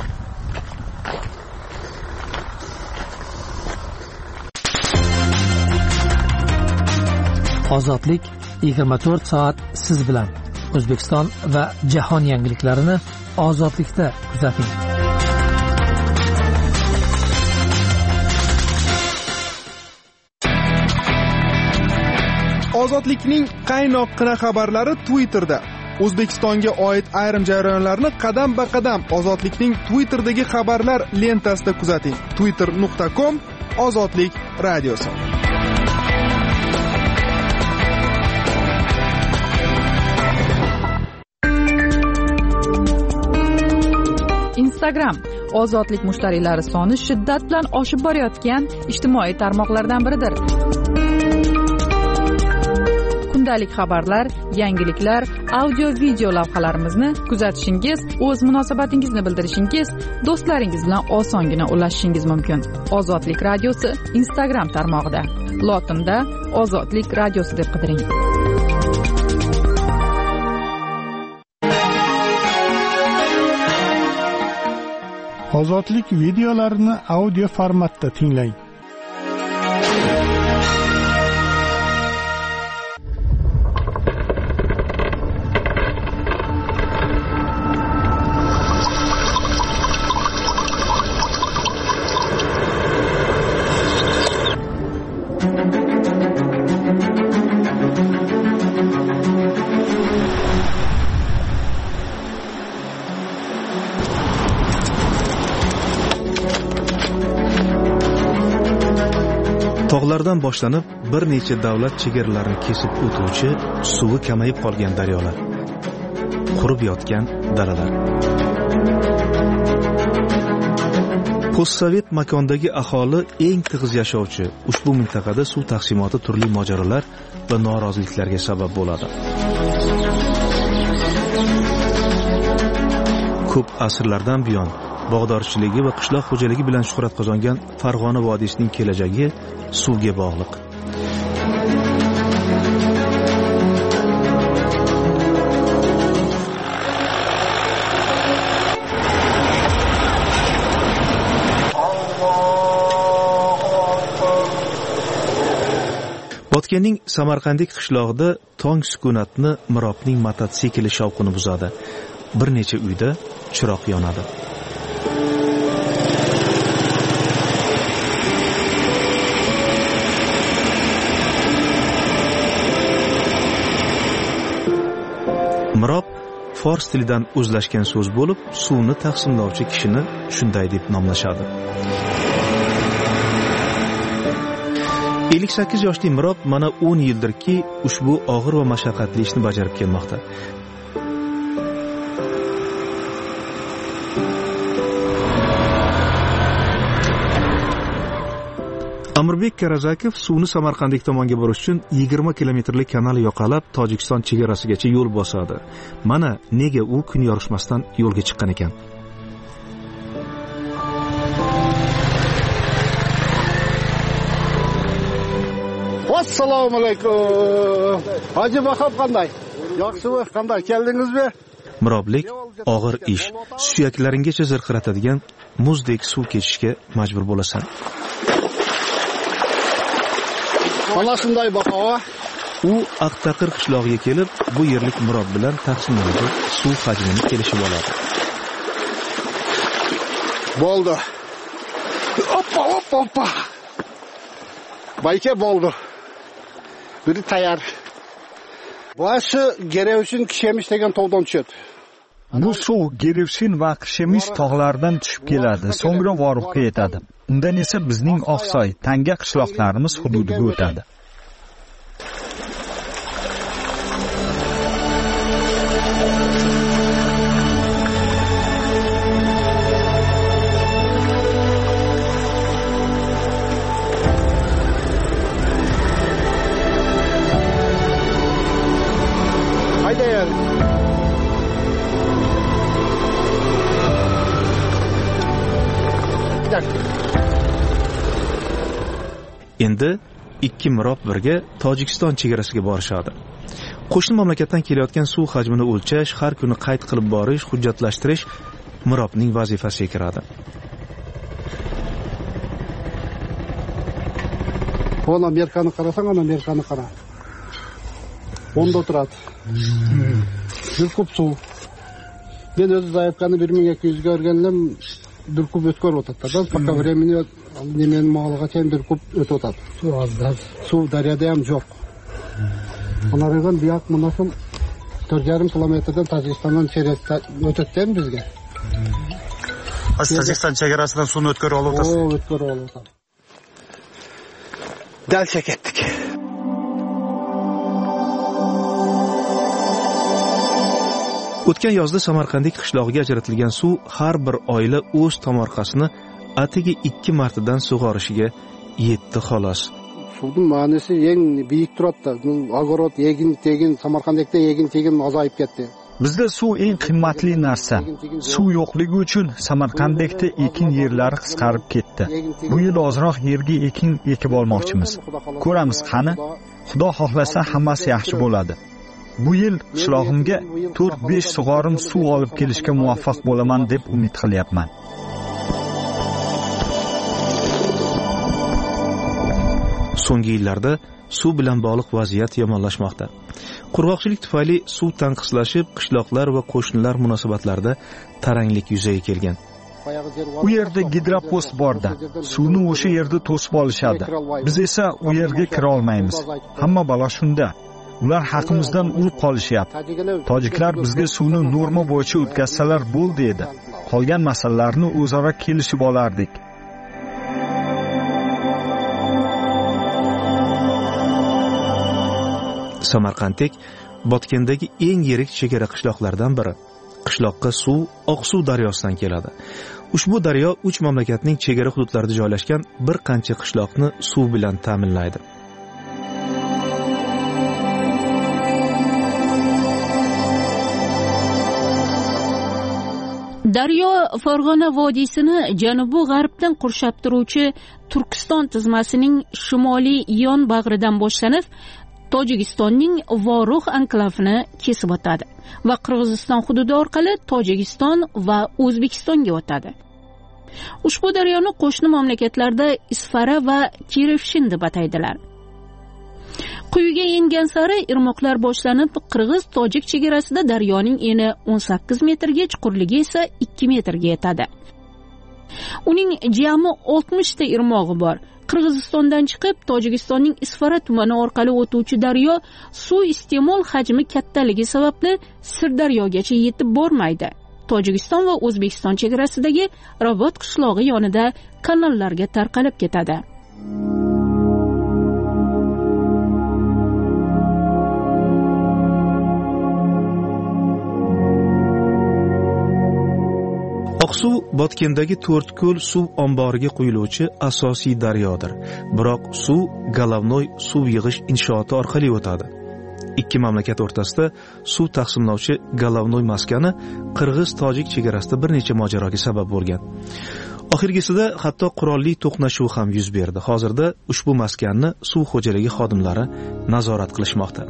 C: Ozodlik 24 soat siz bilan. O'zbekiston va jahon yangiliklarini Ozodlikda kuzating.
M: Ozodlikning qaynoqqina xabarlari Twitterda. O'zbekistonga oid ayrim jarayonlarni qadam-ba-qadam Ozodlikning Twitter'dagi xabarlar lentasida kuzating. twitter.com/ozodlik radiosi.
U: Instagram ozodlik mushtariylari soni shiddat bilan oshib borayotgan ijtimoiy tarmoqlardan biridir. Kundalik xabarlar, yangiliklar, audio-video lavhalarimizni kuzatishingiz, o'z munosabatingizni bildirishingiz, do'stlaringiz bilan osongina ulashishingiz mumkin. Ozodlik radiosi Instagram tarmog'ida. Lotinda Ozodlik radiosi deb qidiring.
B: Ozodlik videolarini audio formatda tinglang.
N: Tog'lardan boshlanib bir necha davlat chegaralarini kesib o'tuvchi suvi kamayib qolgan daryolar, qurib yotgan dalalar. Postsovet makondagi aholi eng tig'iz yashovchi ushbu mintaqada suv taqsimoti turli mojarolar va noroziliklarga sabab bo'ladi. Ko'p asrlardan buyon bog'dorchiligi va qishloq xo'jaligi bilan shuhrat qozongan Farg'ona vodiysining kelajagi suvga bog'liq. Botkenning Samarqandlik qishlog'ida tong sukunatni Mirobning mototsikli shovqini buzadi. Bir necha uyda chiroq yonadi. Mirob fors tilidan o'zlashgan so'z bo'lib, suvni taqsimlovchi kishini shunday deb nomlashadi. 58 yoshli Mirob mana 10 yildirki ushbu og'ir va mashaqqatli ishni bajarib kelmoqda. Amirbek Karazakov suvni Samarqandlik tomonga borish uchun 20 kilometrlik kanal yoqalab Tojikiston chegarasigacha yo'l bosadi. Mana nega u kun yorishmasdan yo'lga chiqqan ekan.
X: Assalomu alaykum. Hoji Bahob qanday? Yaxshimi? Qanday keldingizmi?
N: Miroblik og'ir ish, suyaklaringgacha zirqiratadigan muzdek suv kechishga majbur bo'lasan.
X: Mana shunday Baho.
N: U Aqtaqir qishlog'iga kelib, bu yerlik Mirob bilan taqsimlanadi, suv hajmini kelishib oladi.
X: Bo'ldi. Hoppa. Bayka bo'ldi. Biri tayyor. Boshi Gerevsin Kishemish degan tog'dan tushadi.
H: Bu suv Gerevsin va Kishemish tog'laridan tushib keladi, so'ngra Voribga yetadi. Undan esa bizning Oqsoy, Tanga qishloqlarimiz hududiga o'tadi.
N: Endi ikki Mirob birga Tojikiston chegarasiga borishadi. Qo'shni mamlakatdan kelayotgan suv hajmini o'lchash, har kuni qayd qilib borish, hujjatlashtirish Mirobning vazifasiga kiradi.
X: Ona Amerikani qarasang, ana Amerikani qara. Onda o'tiradi. Bir kub suv. Ben o'zi zaifkani 1200 ga o'rgandim. Bir kub o'tkir o'tadi. Faqat времени nemen ma'lug'acha bir kub o'tadi. Suv ozdir. Suv daryoda ham yo'q. Onlardan buyoq munasib 4,5 kilometrdan Tojikistondan o'tadi bizga.
B: Tojikiston chegarasidan suvni o'tkir olib o'tasiz.
X: O'tkir olib o'tadi.
B: Dalcha ketdik.
N: O'tgan yozda Samarqandlik qishlog'iga ajratilgan suv har bir oila o'z tomorqasini atigi 2 martadan sug'orishiga yetdi xolos.
X: Suvning ma'nosi eng buyuk turadi. Og'orot, tegin Samarqandda tegin ozayib ketdi.
H: Bizda suv eng qimmatli narsa. Suv yo'qligi uchun Samarqanddagi ekin yerlari qisqarib ketdi. Bu yil ozroq yerga ekin ekib olmoqchimiz. Ko'ramiz qani. Xudo xohlasa hammasi yaxshi bo'ladi. Bu yil qishlog'imga 4-5 sug'orim suv olib kelishga muvaffaq bo'laman deb umid qilyapman.
N: So'nggi yillarda suv bilan bog'liq vaziyat yomonlashmoqda. Qurg'oqchilik tufayli suv tanqislashib, qishloqlar va qo'shnilar munosabatlarida taranglik yuzaga kelgan.
H: U yerda gidropost borda. Suvni o'sha yerda to'sib olishadi. Biz esa u yerga kira olmaymiz. Hamma balo shunda. Ular haqimizdan urib qolishyapti. Tojiklar bizga suvni norma bo'yicha o'tkazsalar bo'ldi edi. Qolgan masalalarni o'zaro kelishib olardik.
N: Samarqanddek Botkendagi eng yirik chegara qishloqlardan biri. Qishloqqa suv Oqsuv daryosidan keladi. Ushbu daryo 3 mamlakatning chegara hududlarida joylashgan bir qancha qishloqni suv bilan ta'minlaydi.
I: Daryo Farg'ona vodiysini janubi g'arbdan qurshab turuvchi Turkiston tizmasining shimoliy yon bag'ridan boshlanib, Tojikistonning Vorux anklavini kesib o'tadi va Qirg'iziston hududi orqali Tojikiston va O'zbekistonga o'tadi. Ushbu daryoni qo'shni mamlakatlarda Isfara va Kirevshin deb ataydilar. Quyiga yengan sari irmoqlar boshlanib, Qirg'iz-Tojik chegarasida daryoning eni 18 metrga, chuqurligi esa 2 metrga yetadi. Uning jami 60 ta irmog'i bor. Qirg'izistondan chiqib, Tojikistonning Isfara tumani orqali o'tuvchi daryo suv iste'mol hajmi kattaligi sababli Sirdaryogacha yetib bormaydi. Tojikiston va O'zbekiston chegarasidagi Robot qishlog'i yonida kanallarga tarqalib ketadi.
N: Oqsuv Botkendagi To'rtko'l suv omboriga quyiluvchi asosiy daryodir. Biroq suv Galavnoy suv yig'ish inshooti orqali o'tadi. Ikki mamlakat o'rtasida suv taqsimlovchi Galavnoy maskani Qirg'iz-Tojik chegarasida bir necha mojaroga sabab bo'lgan. Oxirgisida hatto qurolli to'qnashuv ham yuz berdi. Hozirda ushbu maskanni suv xo'jaligi xodimlari nazorat qilishmoqda.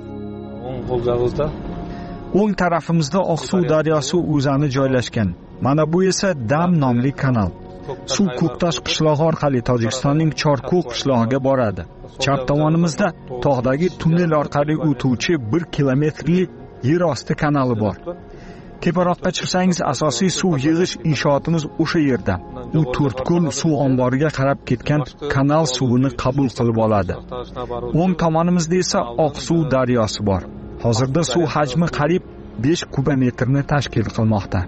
H: O'ng tarafimizda Oqsuv daryosi o'zani joylashgan. Mana bu esa Dam nomli kanal. Suv Ko'ktosh qishlog'i orqali Tojikistonning Chorko'q qishlog'iga boradi. Chap tomonimizda tog'dagi tunnel orqali o'tuvchi 1 kilometrlik yer osti kanali bor. Teparoqqa chiqsangiz asosiy suv yig'ish inshootimiz o'sha yerda. U To'rtko'l suv omboriga qarab ketgan kanal suvini qabul qilib oladi. O'ng tomonimizda esa Oqsuv daryosi bor. Hozirda suv hajmi qariyb 5 kubometrni tashkil qilmoqda.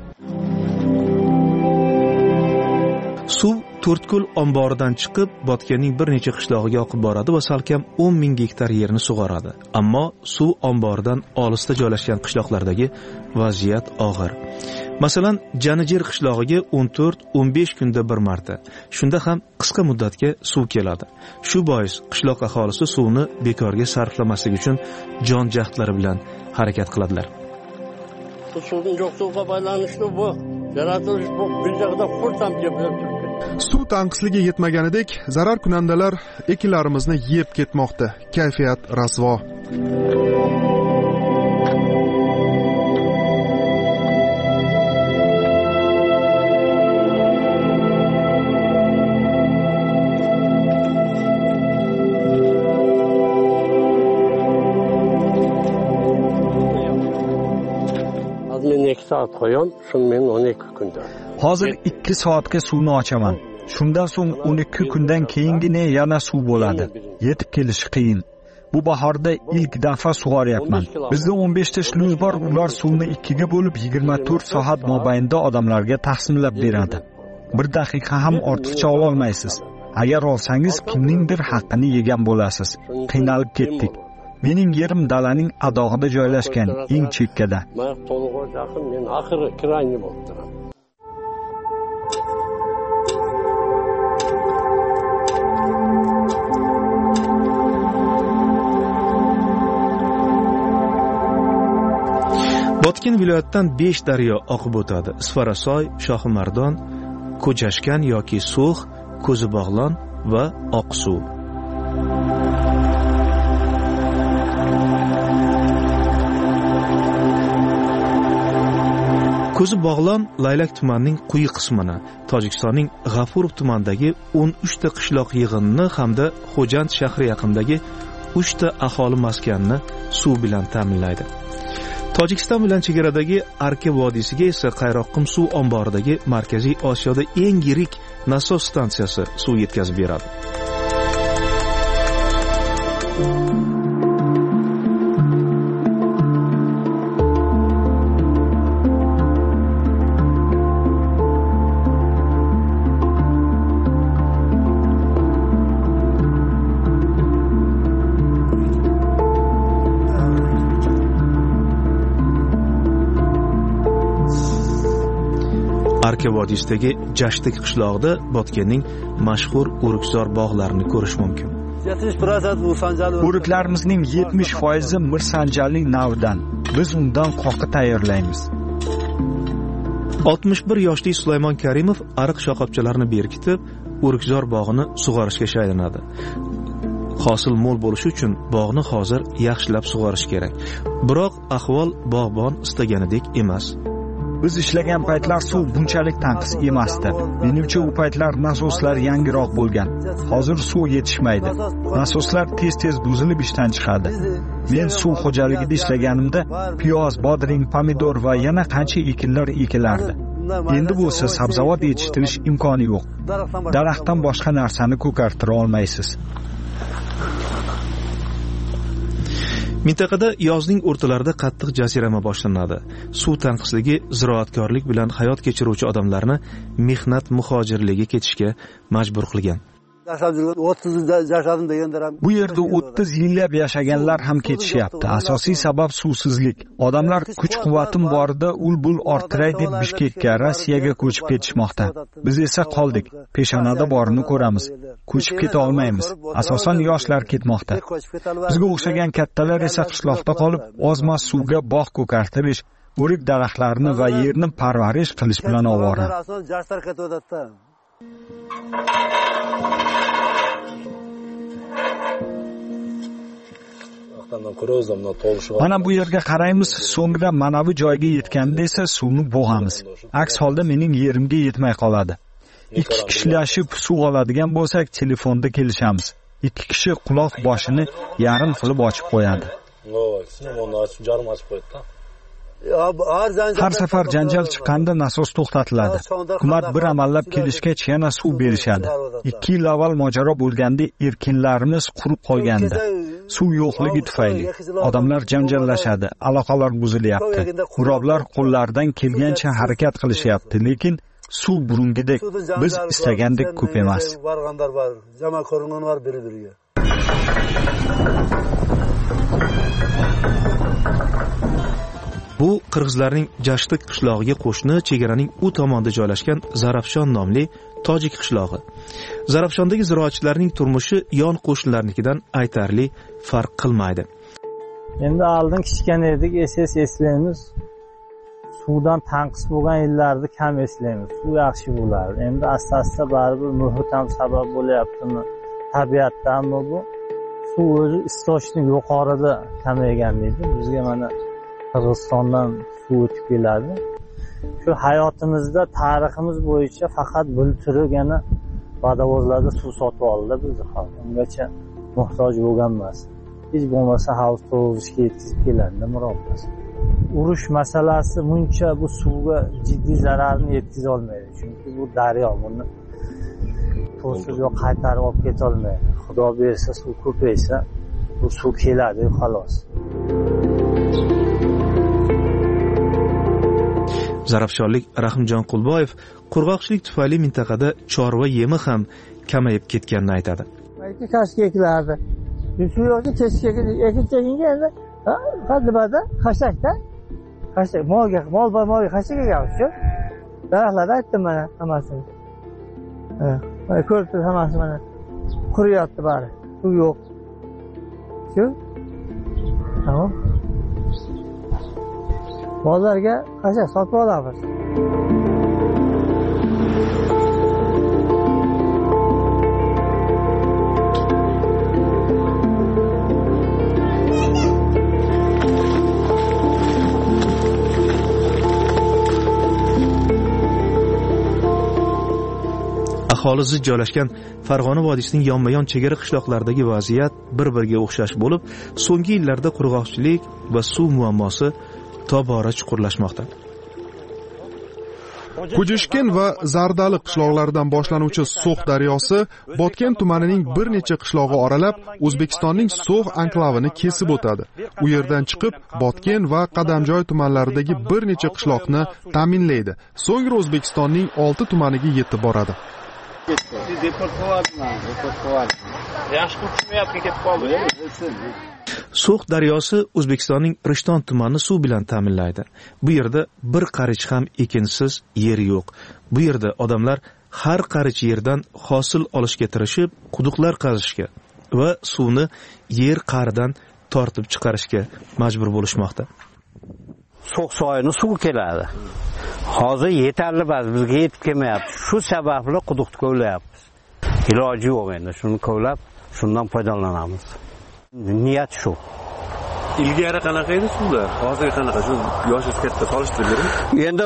N: Suv To'rtko'l omboridan chiqib, Botkenning bir necha qishlog'iga oqib boradi va salkam 10 ming gektar yerni sug'oradi. Ammo suv omboridan olisda joylashgan qishloqlardagi vaziyat og'ir. Masalan, Janijir qishlog'iga 14-15 kunda bir marta, shunda ham qisqa muddatga suv keladi. Shu bois qishloq aholisi suvni bekorga sarflamaslik uchun jon jahdlari bilan harakat qiladilar.
K: Suvning yo'qligiga baylanishli bu yaratilish bu dunyoda xursand deb
M: Suv tanqisligi yetmaganidek, zarar kunandalar ekinlarimizni yeb ketmoqda. Kayfiyat rasvo.
K: soat qo'yam, shuni men 12 kunda.
L: Hozir 2 soatga suvni ochaman. Shundan so'ng 12 kundan keyingina yana suv bo'ladi. Yetib kelishi qiyin. Bu bahorda ilk daf'a sug'oryapman. Bizda 15 ta shluz bor, ular suvni 2 ga bo'lib 24 soat mobaynida odamlarga taqsimlab beradi. 1 daqiqa ham ortiqcha ola olmaysiz. Agar olsangiz kimningdir haqqini yegan bo'lasiz. Qiynalib ketdik. Mening yerim dalaning adog'ida joylashgan, eng chekkada.
K: Men to'liq yaqin, men oxiri kirayni bo'lib turaman.
N: Botken viloyatidan 5 daryo oqib o'tadi. Isfarasoy, Shohimardon, Ko'chashkan yoki So'x, Ko'zibog'lon va Oqsuv. Ko'zibog'lon Laylak tumanining quyi qismini, Tojikistonning G'afurov tumanidagi 13 ta qishloq yig'inini hamda Xo'jand shahri yaqinidagi 3 ta aholi maskanini suv bilan ta'minlaydi. Tojikiston bilan chegaradagi Arka vodiysiga esa Qayroqqum suv omboridagi Markaziy Osiyoda eng yirik nasos stansiyasi suv yetkazib beradi. Arka vodiysidagi Jashtik qishlog'ida Botkenning mashhur o'rikzor bog'larini ko'rish mumkin.
L: O'riklarimizning 70% mirsanjalli navidan. Biz undan qoqi tayyorlaymiz.
N: 61 yoshli Sulaymon Karimov ariq shoxobchalarini berkitib, o'rikzor bog'ini sug'orishga shaylanadi. Hosil mo'l bo'lishi uchun bog'ni hozir yaxshilab sug'orish kerak. Biroq ahvol bog'bon istaganidek emas.
L: Biz ishlagan paytlar suv bunchalik tanqis emasdi. Menimcha u paytlar nasoslar yangiroq bo'lgan. Hozir suv yetishmaydi. Nasoslar tez-tez buzilib ishdan chiqadi. Men suv xo'jaligida ishlaganimda piyoz, bodring, pomidor va yana qancha ekinlar ekilardi. Endi bo'lsa sabzavot yetishtirish imkoni yo'q. Daraxtdan boshqa narsani ko'kartira olmaysiz.
N: Mintaqada yozning o'rtalarida qattiq jazirama boshlanadi. Suv tanqisligi ziroatkorlik bilan hayot kechiruvchi odamlarni mehnat muhojirligiga ketishga majbur qilgan.
L: Bu yerda 30 yillab yashaganlar ham ketishyapti. Asosiy sabab suvsizlik. Odamlar kuch-quvvatim borida ul-bul orttiray deb Bishkekka, Rossiyaga ko'chib ketishmoqda. Biz esa qoldik. Peshonada borini ko'ramiz. Ko'chib keta olmaymiz. Asosan yoshlar ketmoqda. Bizga o'xshagan kattalar esa qishloqda qolib, ozmas suvga bog' ko'kartirish, o'rik daraxtlarini va yerni parvarish qilish bilan ovora. Mana bu yerga qaraymiz, so'ngra manavi joyga yetganda esa suvni bo'g'amiz. Aks holda mening yerimga yetmay qoladi. 2 kishilashib suv oladigan bo'lsak, telefonda kelishamiz. 2 kishi quloq boshini yarim qilib ochib qo'yadi. Har safar janjal chiqqanda nasos to'xtatiladi. Hukumat bir amallab kelishgach yana suv berishadi. 2 yil avval mojaro bo'lganda erkinlarimiz qurib qolgandi. Suv yo'qligi tufayli odamlar janjallashadi, aloqalar buzilyapti. Uroblar qo'llaridan kelgancha harakat qilishyapti, lekin suv burungidek, biz istagandek ko'p emas.
N: Bu qirg'izlarning Jashtik qishlog'iga qo'shni chegaraning u tomonda joylashgan Zarafshon nomli tojik qishlog'i. Zarafshondagi ziroatchilarning turmushi yon qo'shnilarnikidan aytarli farq qilmaydi.
P: Endi oldin kichkina edik, eslaymiz. Suvdan tanqis bo'lgan yillarni kam eslaymiz. Suv yaxshi bo'lardi. Endi asta-asta baribir muhit ham sabab bo'lyaptimi? Tabiatdanmi bu? Suv o'zi istoshning yuqorida kamaygan deydi. Bizga mana Qirg'izistondan suv o'tib keladi. Shu hayotimizda tariximiz bo'yicha faqat bulturgina vodovozlarda suv sotib oldi bizni xalq. Ungacha muhtoj bo'lgan emas. hech bo'lmasa havuz to'g'izishga yetkazib keladi mirobimiz. Urush masalasi buncha bu suvga jiddiy zararni yetkaza olmaydi, chunki bu daryo, buni to'sib yo qaytarib olib keta olmaydi. Xudo bersa suv ko'paysa bu suv keladi xolos.
N: Zarafshonlik Rahimjon Qulboyev qurg'oqchilik tufayli mintaqada chorva yemi ham kamayib ketganini aytadi.
D: Balki kashga ekilardi. Shu yoki kechga ekinchaginganda qadimada xashakda xashak molga xashak ekanmiz-ku. Daraxtlarda aytdim mana hammasini. Mana ko'rib turib hammasi mana quriyapti bari. Suv yo'q. Shu? Tamam. Mollarga xashak sotib olamiz.
N: Aholi zich joylashgan Farg'ona vodiysining yonma-yon chegara qishloqlaridagi vaziyat bir-biriga o'xshash bo'lib, so'nggi yillarda qurg'oqchilik va suv muammosi tobora chuqurlashmoqda.
M: Kujishkin va Zardali qishloqlaridan boshlanuvchi So'x daryosi Botken tumanining bir necha qishlog'i oralab O'zbekistonning So'x anklavini kesib o'tadi. U yerdan chiqib Botken va Qadamjoy tumanlaridagi bir necha qishloqni ta'minlaydi. So'ngra O'zbekistonning 6 tumaniga yetib boradi.
N: So'x daryosi O'zbekistonning Rishton tumanini suv bilan ta'minlaydi. Bu yerda bir qarich ham ekinsiz yer yo'q. Bu yerda odamlar har qarich yerdan hosil olishga tirishib, quduqlar qazishga va suvni yer qa'ridan tortib chiqarishga majbur bo'lishmoqda.
A: So'x soyini suv keladi. Hozir yetarli emas, bizga yetib kelmayapti. Shu sababli quduqni kovlayapmiz. Iloji yo'q endi, shuni kovlab, shundan foydalanamiz. Niyat shu.
O: Ilgari qanaqa edi suvlar? Hozir qanaqa? Shu yoshingiz katta solishtirib bering.
A: Endi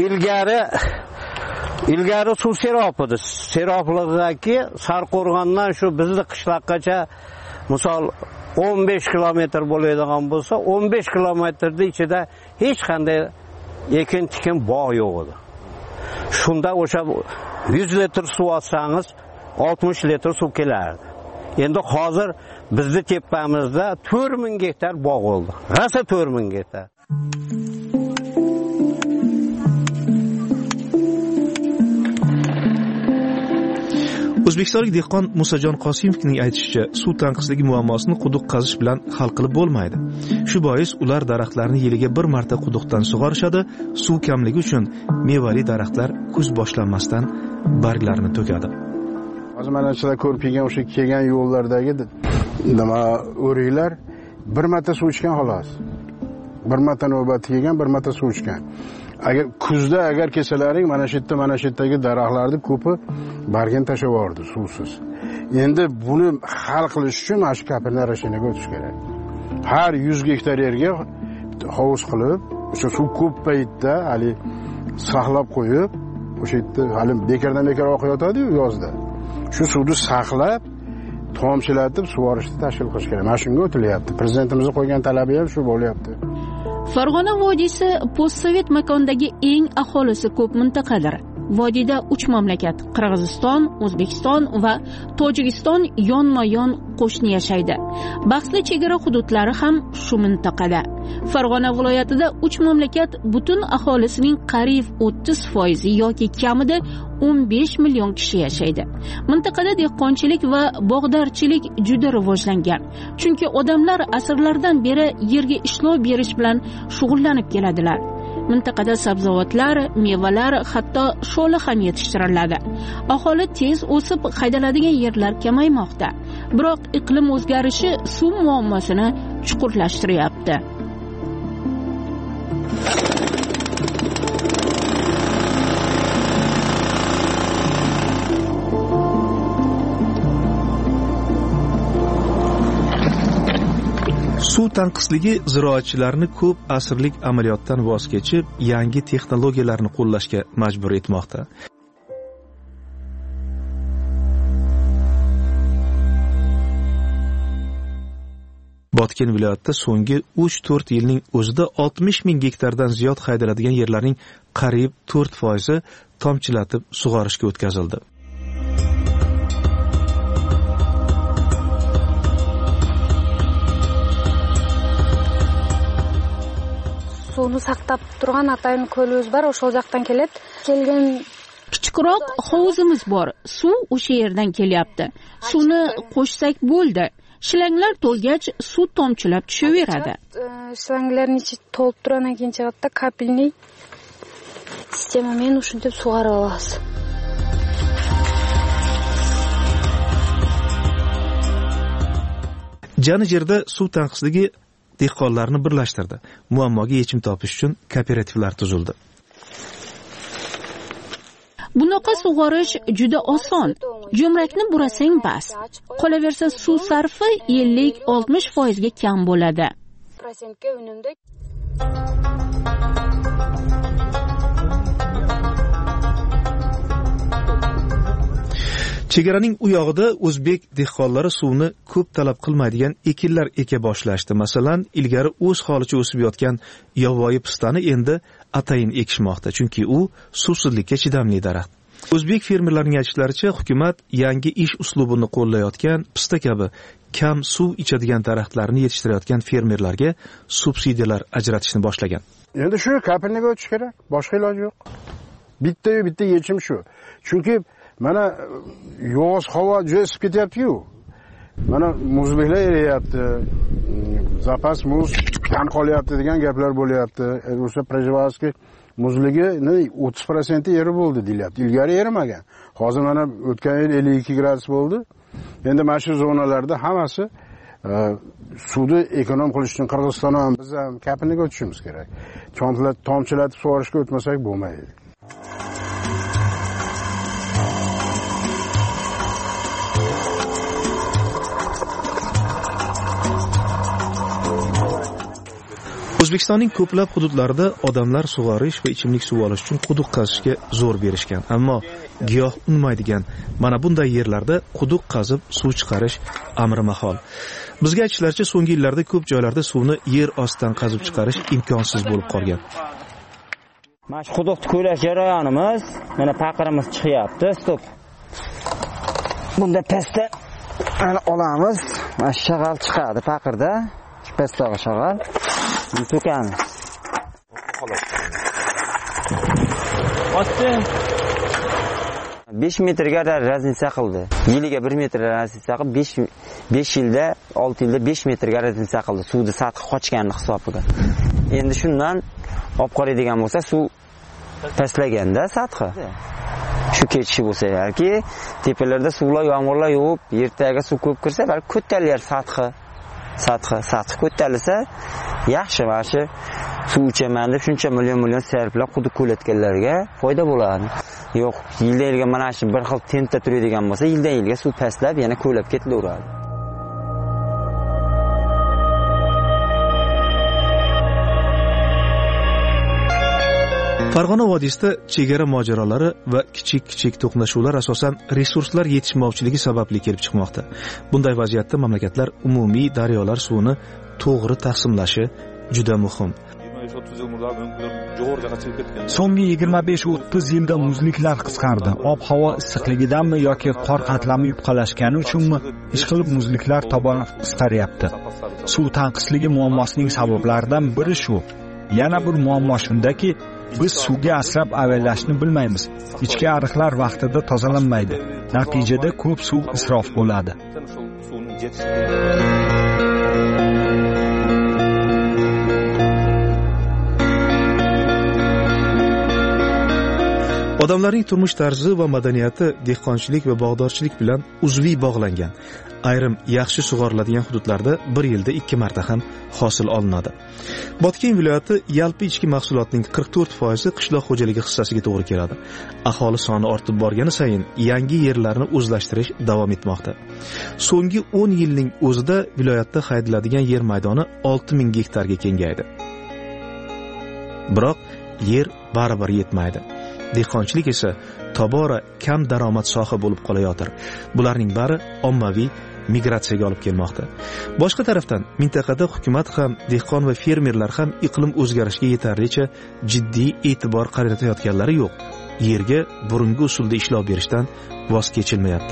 A: ilgari suv serob edi. Seroblig'dagi Sarqo'rg'ondan shu bizni qishloqqacha misol 15 kilometr bo'ladigan bo'lsa, 15 kilometrning ichida hech qanday ekin-tikin bog' yo'q edi. Shunda o'sha 100 litr suv olsangiz 60 litr suv kelardi. Endi hozir bizni tepamizda 4000 gektar bog' bo'ldi. Rasa 4000 gektar.
N: O'zbekistonlik dehqon Musajon Qosimovning aytishicha, suv tanqisligi muammosini quduq qazish bilan hal qilib bo'lmaydi. Shu bois ular daraxtlarni yiliga bir marta quduqdan sug'orishadi. Suv kamligi uchun mevali daraxtlar kuz boshlanmasdan barglarini to'kadi.
Q: Hozir mana sizlar ko'rib kelgan o'sha kelgan yo'llardagi nima o'riklar bir marta suv ichgan xolos. Bir marta navbat kelgan, bir marta suv ichgan. Agar kuzda agar kelsalaring mana shu yerdagi daraxtlarning ko'pi bargini tashlab yubordi suvsiz. Endi buni hal qilish uchun mana shu kapillar rashinaga o'tish kerak. Har 100 gektar yerga hovuz qilib, o'sha suv ko'p paytda hali saqlab qo'yib, o'sha yerda hali bekardan-bekar oqayotadi-yu yozda. Shu suvni saqlab, tomchilatib sug'orishni tashkil qilish kerak. Mana shunga o'tilyapti. Prezidentimizning qo'ygan talabi ham shu bo'lyapti.
I: Farg'ona vodiysi postsovet makondagi eng aholisi ko'p mintaqadir. Vodiyda 3 mamlakat Qirg'iziston, O'zbekiston va Tojikiston yonma-yon qo'shni yashaydi. Bahsli chegara hududlari ham shu mintaqada. Farg'ona viloyatida 3 mamlakat butun aholisining qariyb 30% yoki kamida 15 million kishi yashaydi. Mintaqada dehqonchilik va bog'dorchilik juda rivojlangan. Chunki odamlar asrlardan beri yerga ishlov berish bilan shug'ullanib keladilar. Mintaqada sabzavotlar, mevalar, hatto sho'la ham yetishtiriladi. Aholi tez o'sib, haydaladigan yerlar kamaymoqda. Biroq iqlim o'zgarishi suv muammosini chuqurlashtiryapti.
N: Suv tanqisligi ziroatchilarni ko'p asrlik amaliyotdan voz kechib, yangi texnologiyalarni qo'llashga majbur etmoqda. Botken viloyatida so'nggi 3-4 yilning o'zida 60 ming gektardan ziyod haydaladigan yerlarning qariyb 4% tomchilatib sug'orishga o'tkazildi.
E: Suvni saqlab turgan atayin ko'limiz bor, o'sha yoqdan keladi. Kelgan
I: kichikroq hovuzimiz bor. Suv o'sha yerdan kelyapti. Suvni qo'shsak bo'ldi. Shlanglar to'lgach suv tomchilab tushaveradi.
E: Shlanglarni ichi to'lib turgandan keyin chiqadi, kapilniy sistema men shunday sug'arib olasiz.
N: Janijerda suv tanqisligi dehqonlarni birlashtirdi. Muammoga yechim topish uchun kooperativlar tuzildi.
I: Bunaqa sug'orish juda oson. Jo'mrakni burasang bas. Qolaversa suv sarfi 50-60% ga kam bo'ladi.
N: Chegaraning u yog'ida o'zbek dehqonlari suvni ko'p talab qilmaydigan ekinlar eka boshlashdi. Masalan, ilgari o'z holicha o'sib yotgan yovvoyi pistani endi atayin ekishmoqda, chunki u suvsizlikka chidamli daraxt. O'zbek fermerlarining aytishlaricha, hukumat yangi ish uslubini qo'llayotgan pista kabi kam suv ichadigan daraxtlarni yetishtirayotgan fermerlarga subsidiyalar ajratishni boshlagan.
Q: Endi shu kapilniga o'tish kerak, boshqa iloji yo'q. Bitta yechim shu. Chunki mana yoz havo juda isib ketyapti-ku. Mana muzliklar eriyapti. Zapas muz kam qolyapti degan gaplar bo'lyapti. O'sha Prejvalskiy muzligi 30% eri bo'ldi deyilyapti. Ilgari erimagan. Hozir mana o'tgan yil 52 gradus bo'ldi. Endi mana shu zonalarda hammasi suvni ekonom qilish uchun Qirg'iziston ham biz ham kapilniga o'tishimiz kerak. Tomchilatib sug'orishga o'tmasak bo'lmaydi.
N: O'zbekistonning ko'plab hududlarida odamlar sug'orish va ichimlik suv olish uchun quduq qazishga zo'r berishgan. Ammo giyoh unmaydigan mana bunday yerlarda quduq qazib suv chiqarish amri mahol. Bizga aytishlaricha, so'nggi yillarda ko'p joylarda suvni yer ostidan qazib chiqarish imkonsiz bo'lib qolgan.
J: Mana shu quduqni ko'lash jarayonimiz, mana paqirimiz chiqyapti. Stop. Bunda pasta ana olamiz. Mana shag'al chiqadi paqirda. Pastaga shag'al. To'kamiz. Osti 5 metrga raznica qildi. Yiliga 1 metr raznica qilib 5 yilda 6 yilda 5 metrga raznica qildi. Suvni sathi qochganini hisobiga. Endi shundan olib qaraydigan bo'lsa, suv pastlaganda sathi. Shu kechishi bo'lsa yoki tepalarda suvlar, yomg'irlar yog'ib, ertaga suv ko'p kirsa, balki ko'tarar sathi ko'tarilsa yaxshi, mana shu suv ichaman deb shuncha million sarflab quduq ko'latganlarga foyda bo'ladi. Yo'q, yildan yilga mana shu bir xil tentda turadigan bo'lsa, yildan yilga suv pastlab yana ko'lab ketaveradi.
N: Farg'ona vodiysida chegara mojarolari va kichik to'qnashuvlar asosan resurslar yetishmovchiligi sababli kelib chiqmoqda. Bunday vaziyatda mamlakatlar umumiy daryolar suvini to'g'ri taqsimlashi juda muhim.
L: So'nggi 25-30 yilda muzliklar qisqardi. Ob-havo issiqligidanmi yoki qor qatlami yupqalashgani uchunmi ish qilib muzliklar tobora qisqaryapti. Suv tanqisligi muammosining sabablaridan biri shu. Yana bir muammo shundaki, biz suvga asrab avayllashni bilmaymiz. Ichki ariqlar vaqtida tozalanmaydi. Natijada ko'p suv isrof bo'ladi.
N: Odamlarning turmush tarzi va madaniyati dehqonchilik va bog'dorchilik bilan uzviy bog'langan. Ayrim yaxshi sug'oriladigan hududlarda bir yilda 2 marta ham hosil olinadi. Botken viloyati yalpi ichki mahsulotning 44% qishloq xo'jaligi hissasiga to'g'ri keladi. Aholi soni ortib borgani sayin yangi yerlarni o'zlashtirish davom etmoqda. So'nggi 10 yilning o'zida viloyatda haydaladigan yer maydoni 6000 gektarga kengaydi. Biroq yer baribir yetmaydi. Dehqonchilik esa tobora kam daromad soha bo'lib qolayotir. Bularning bari ommaviy migratsiyaga olib kelmoqda. Boshqa tarafdan mintaqada hukumat ham, dehqon va fermerlar ham iqlim o'zgarishiga yetarlicha jiddiy e'tibor qaratayotganlari yo'q. Yerga burungi usulda ishlov berishdan voz kechilmayapti.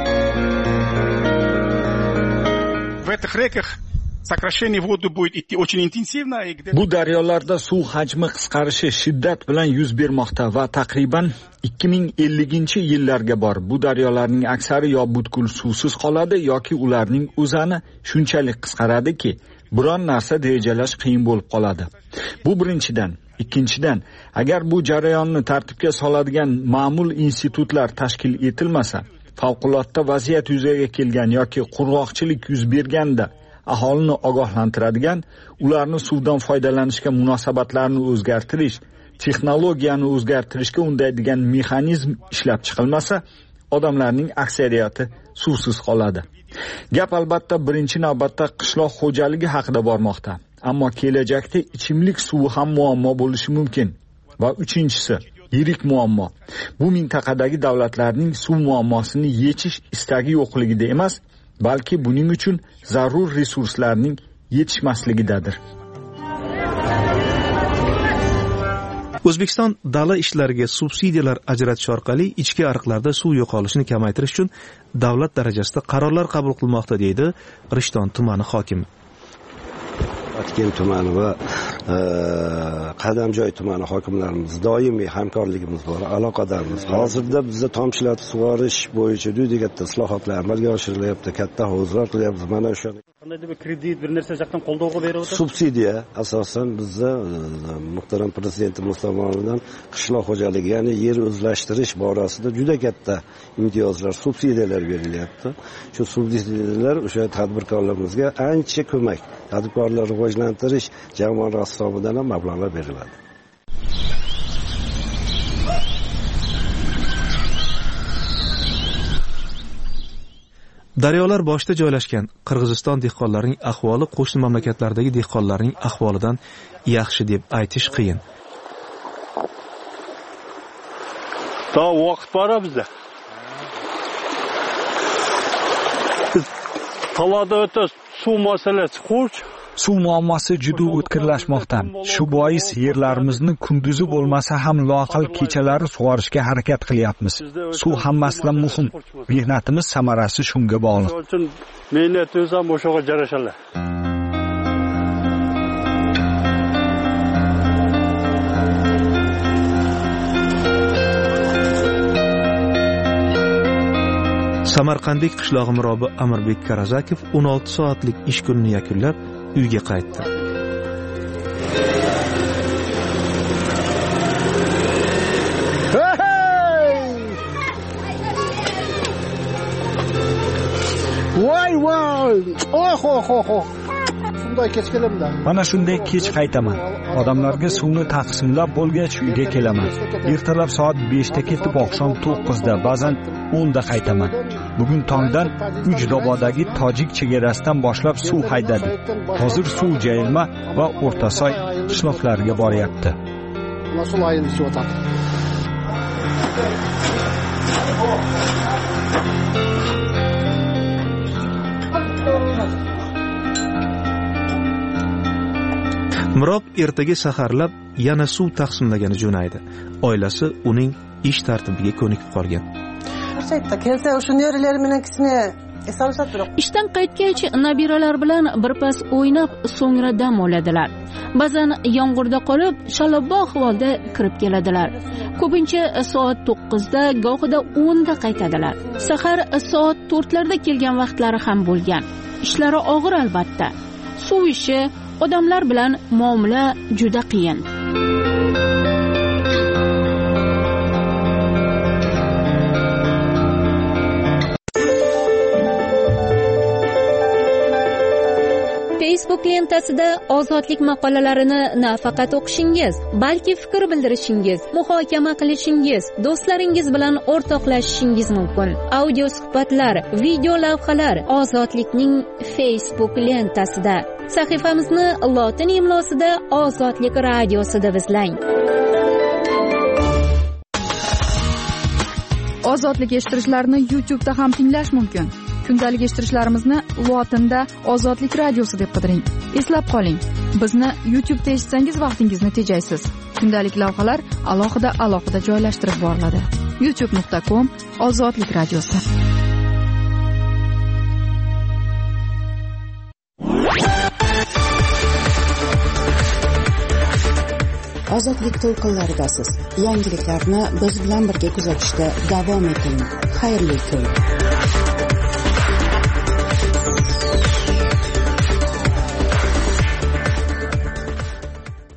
H: Bu daryolarda suv hajmi qisqarishi shiddat bilan yuz bermoqda va taqriban 2050-yillarga bor bu daryolarning aksari yo butkul suvsiz qoladi yoki ularning o'zani shunchalik qisqaradiki, biron narsa rejalash qiyin bo'lib qoladi. Bu birinchidan. Ikkinchidan, agar bu jarayonni tartibga soladigan ma'mul institutlar tashkil etilmasa, favqulodda vaziyat yuzaga kelgan yoki qurg'oqchilik yuz berganda aholini ogohlantiradigan, ularni suvdan foydalanishga munosabatlarni o'zgartirish, texnologiyani o'zgartirishga undaydigan mexanizm ishlab chiqilmasa, odamlarning aksariyati suvsiz qoladi. Gap albatta birinchi navbatda qishloq xo'jaligi haqida bormoqda. Ammo kelajakda ichimlik suvi ham muammo bo'lishi mumkin. Va uchinchisi, yirik muammo. Bu mintaqadagi davlatlarning suv muammosini yechish istagi yo'qligida emas, balki buning uchun zarur resurslarning yetishmasligidadir.
N: O'zbekiston dala ishlariga subsidiyalar ajratish orqali ichki ariqlarda suv yo'qolishini kamaytirish uchun davlat darajasida qarorlar qabul qilmoqda, deydi Rishton tumani hokimi.
F: Botken tumani va Qadamjoy tumani hokimlarimiz doimiy hamkorligimiz bor, aloqadormiz. Hozirda bizda tomchilatib sug'orish bo'yicha juda katta islohotlar amalga oshirilyapti, katta hovuzlar qilyapmiz. Mana o'sha qanday bir kredit, bir narsa yoqdan qo'llovga beryapti. Subsidiya asosan bizda muhtaram prezidentimiz tomonidan qishloq xo'jaligi, ya'ni yer o'zlashtirish borasida juda katta imtiyozlar, subsidiyalar berilyapti. Shu subsidiyalar o'sha tadbirkorlarimizga ancha ko'mak, tadbirkorlarni rivojlantirish jamoat hisobidan ham mablag'lar beriladi.
N: Daryolar boshida joylashgan Qirg'iziston dehqonlarining ahvoli qo'shni mamlakatlardagi dehqonlarning ahvolidan yaxshi deb aytish qiyin.
O: Da vaqt bor bizda. Talada o'ta suv masalasi qo'sh.
L: Suv muammosi juda o'tkirlashmoqda. Shu bois yerlarimizni kunduzi bo'lmasa ham loaqal kechalari sug'orishga harakat qilyapmiz. Suv hammasidan muhim. Mehnatimiz samarasi shunga bog'liq.
O: Mehnat o'zim o'shaga jarashalar.
N: Samarqandlik qishlog'i mirobi Amirbek Karazakov 16 soatlik ish kunini yakunlab uyga qaytdi.
X: Voy. Oho. Shunday kech kelamda.
L: Mana shunday kech qaytaman. Odamlarga suvni taqsimlab bo'lgach uyga kelaman. Ertalab soat 5 da ketib, oqshom 9 da, ba'zan 10 da qaytaman. Bugun tongdan Ujdobodagi tojik chegarasidan boshlab suv haydadik. Hozir suv Jayilma va O'rtasoy qishloqlariga boryapti.
X: Nasıl ayrılışıyotadi?
N: Mirob ertaga saharlab yana suv taqsimlagani jo'naydi. Oilasi uning ish tartibiga ko'nikib qolgan.
I: Ishdan qaytgach, nabiralar bilan birpas o'ynab, so'ngra dam oladilar. Ba'zan yomg'irda qolib, shalabbo ahvolda kirib keladilar. Ko'pincha soat 9 da, gohida 10 da qaytadilar. Sahar soat 4 larda kelgan vaqtlari ham bo'lgan. Ishlari og'ir albatta. Suv ishi, odamlar bilan muomala juda qiyin. Facebook lentasida ozodlik maqolalarini nafaqat o'qishingiz, balki fikr bildirishingiz, muhokama qilishingiz, do'stlaringiz bilan o'rtoqlashishingiz mumkin. Audio suhbatlar, video lavhalar Ozodlikning Facebook lentasida. Sahifamizni lotin imlosida Ozodlik radiosida izlang.
U: Ozodlik eshittirishlarini YouTube'da ham tinglash mumkin. kundalik eshittirishlarimizni lotinda Ozodlik radiosi deb qidiring. Eslab qoling, bizni YouTube'da eshitsangiz vaqtingizni tejaysiz. Kundalik lavhalar alohida joylashtirib boriladi. youtube.com/Ozodlik radiosi.
G: Ozodlik to'lqinlaridasiz. Yangiliklarni biz bilan birga kuzatishda davom eting. Xayrli kun.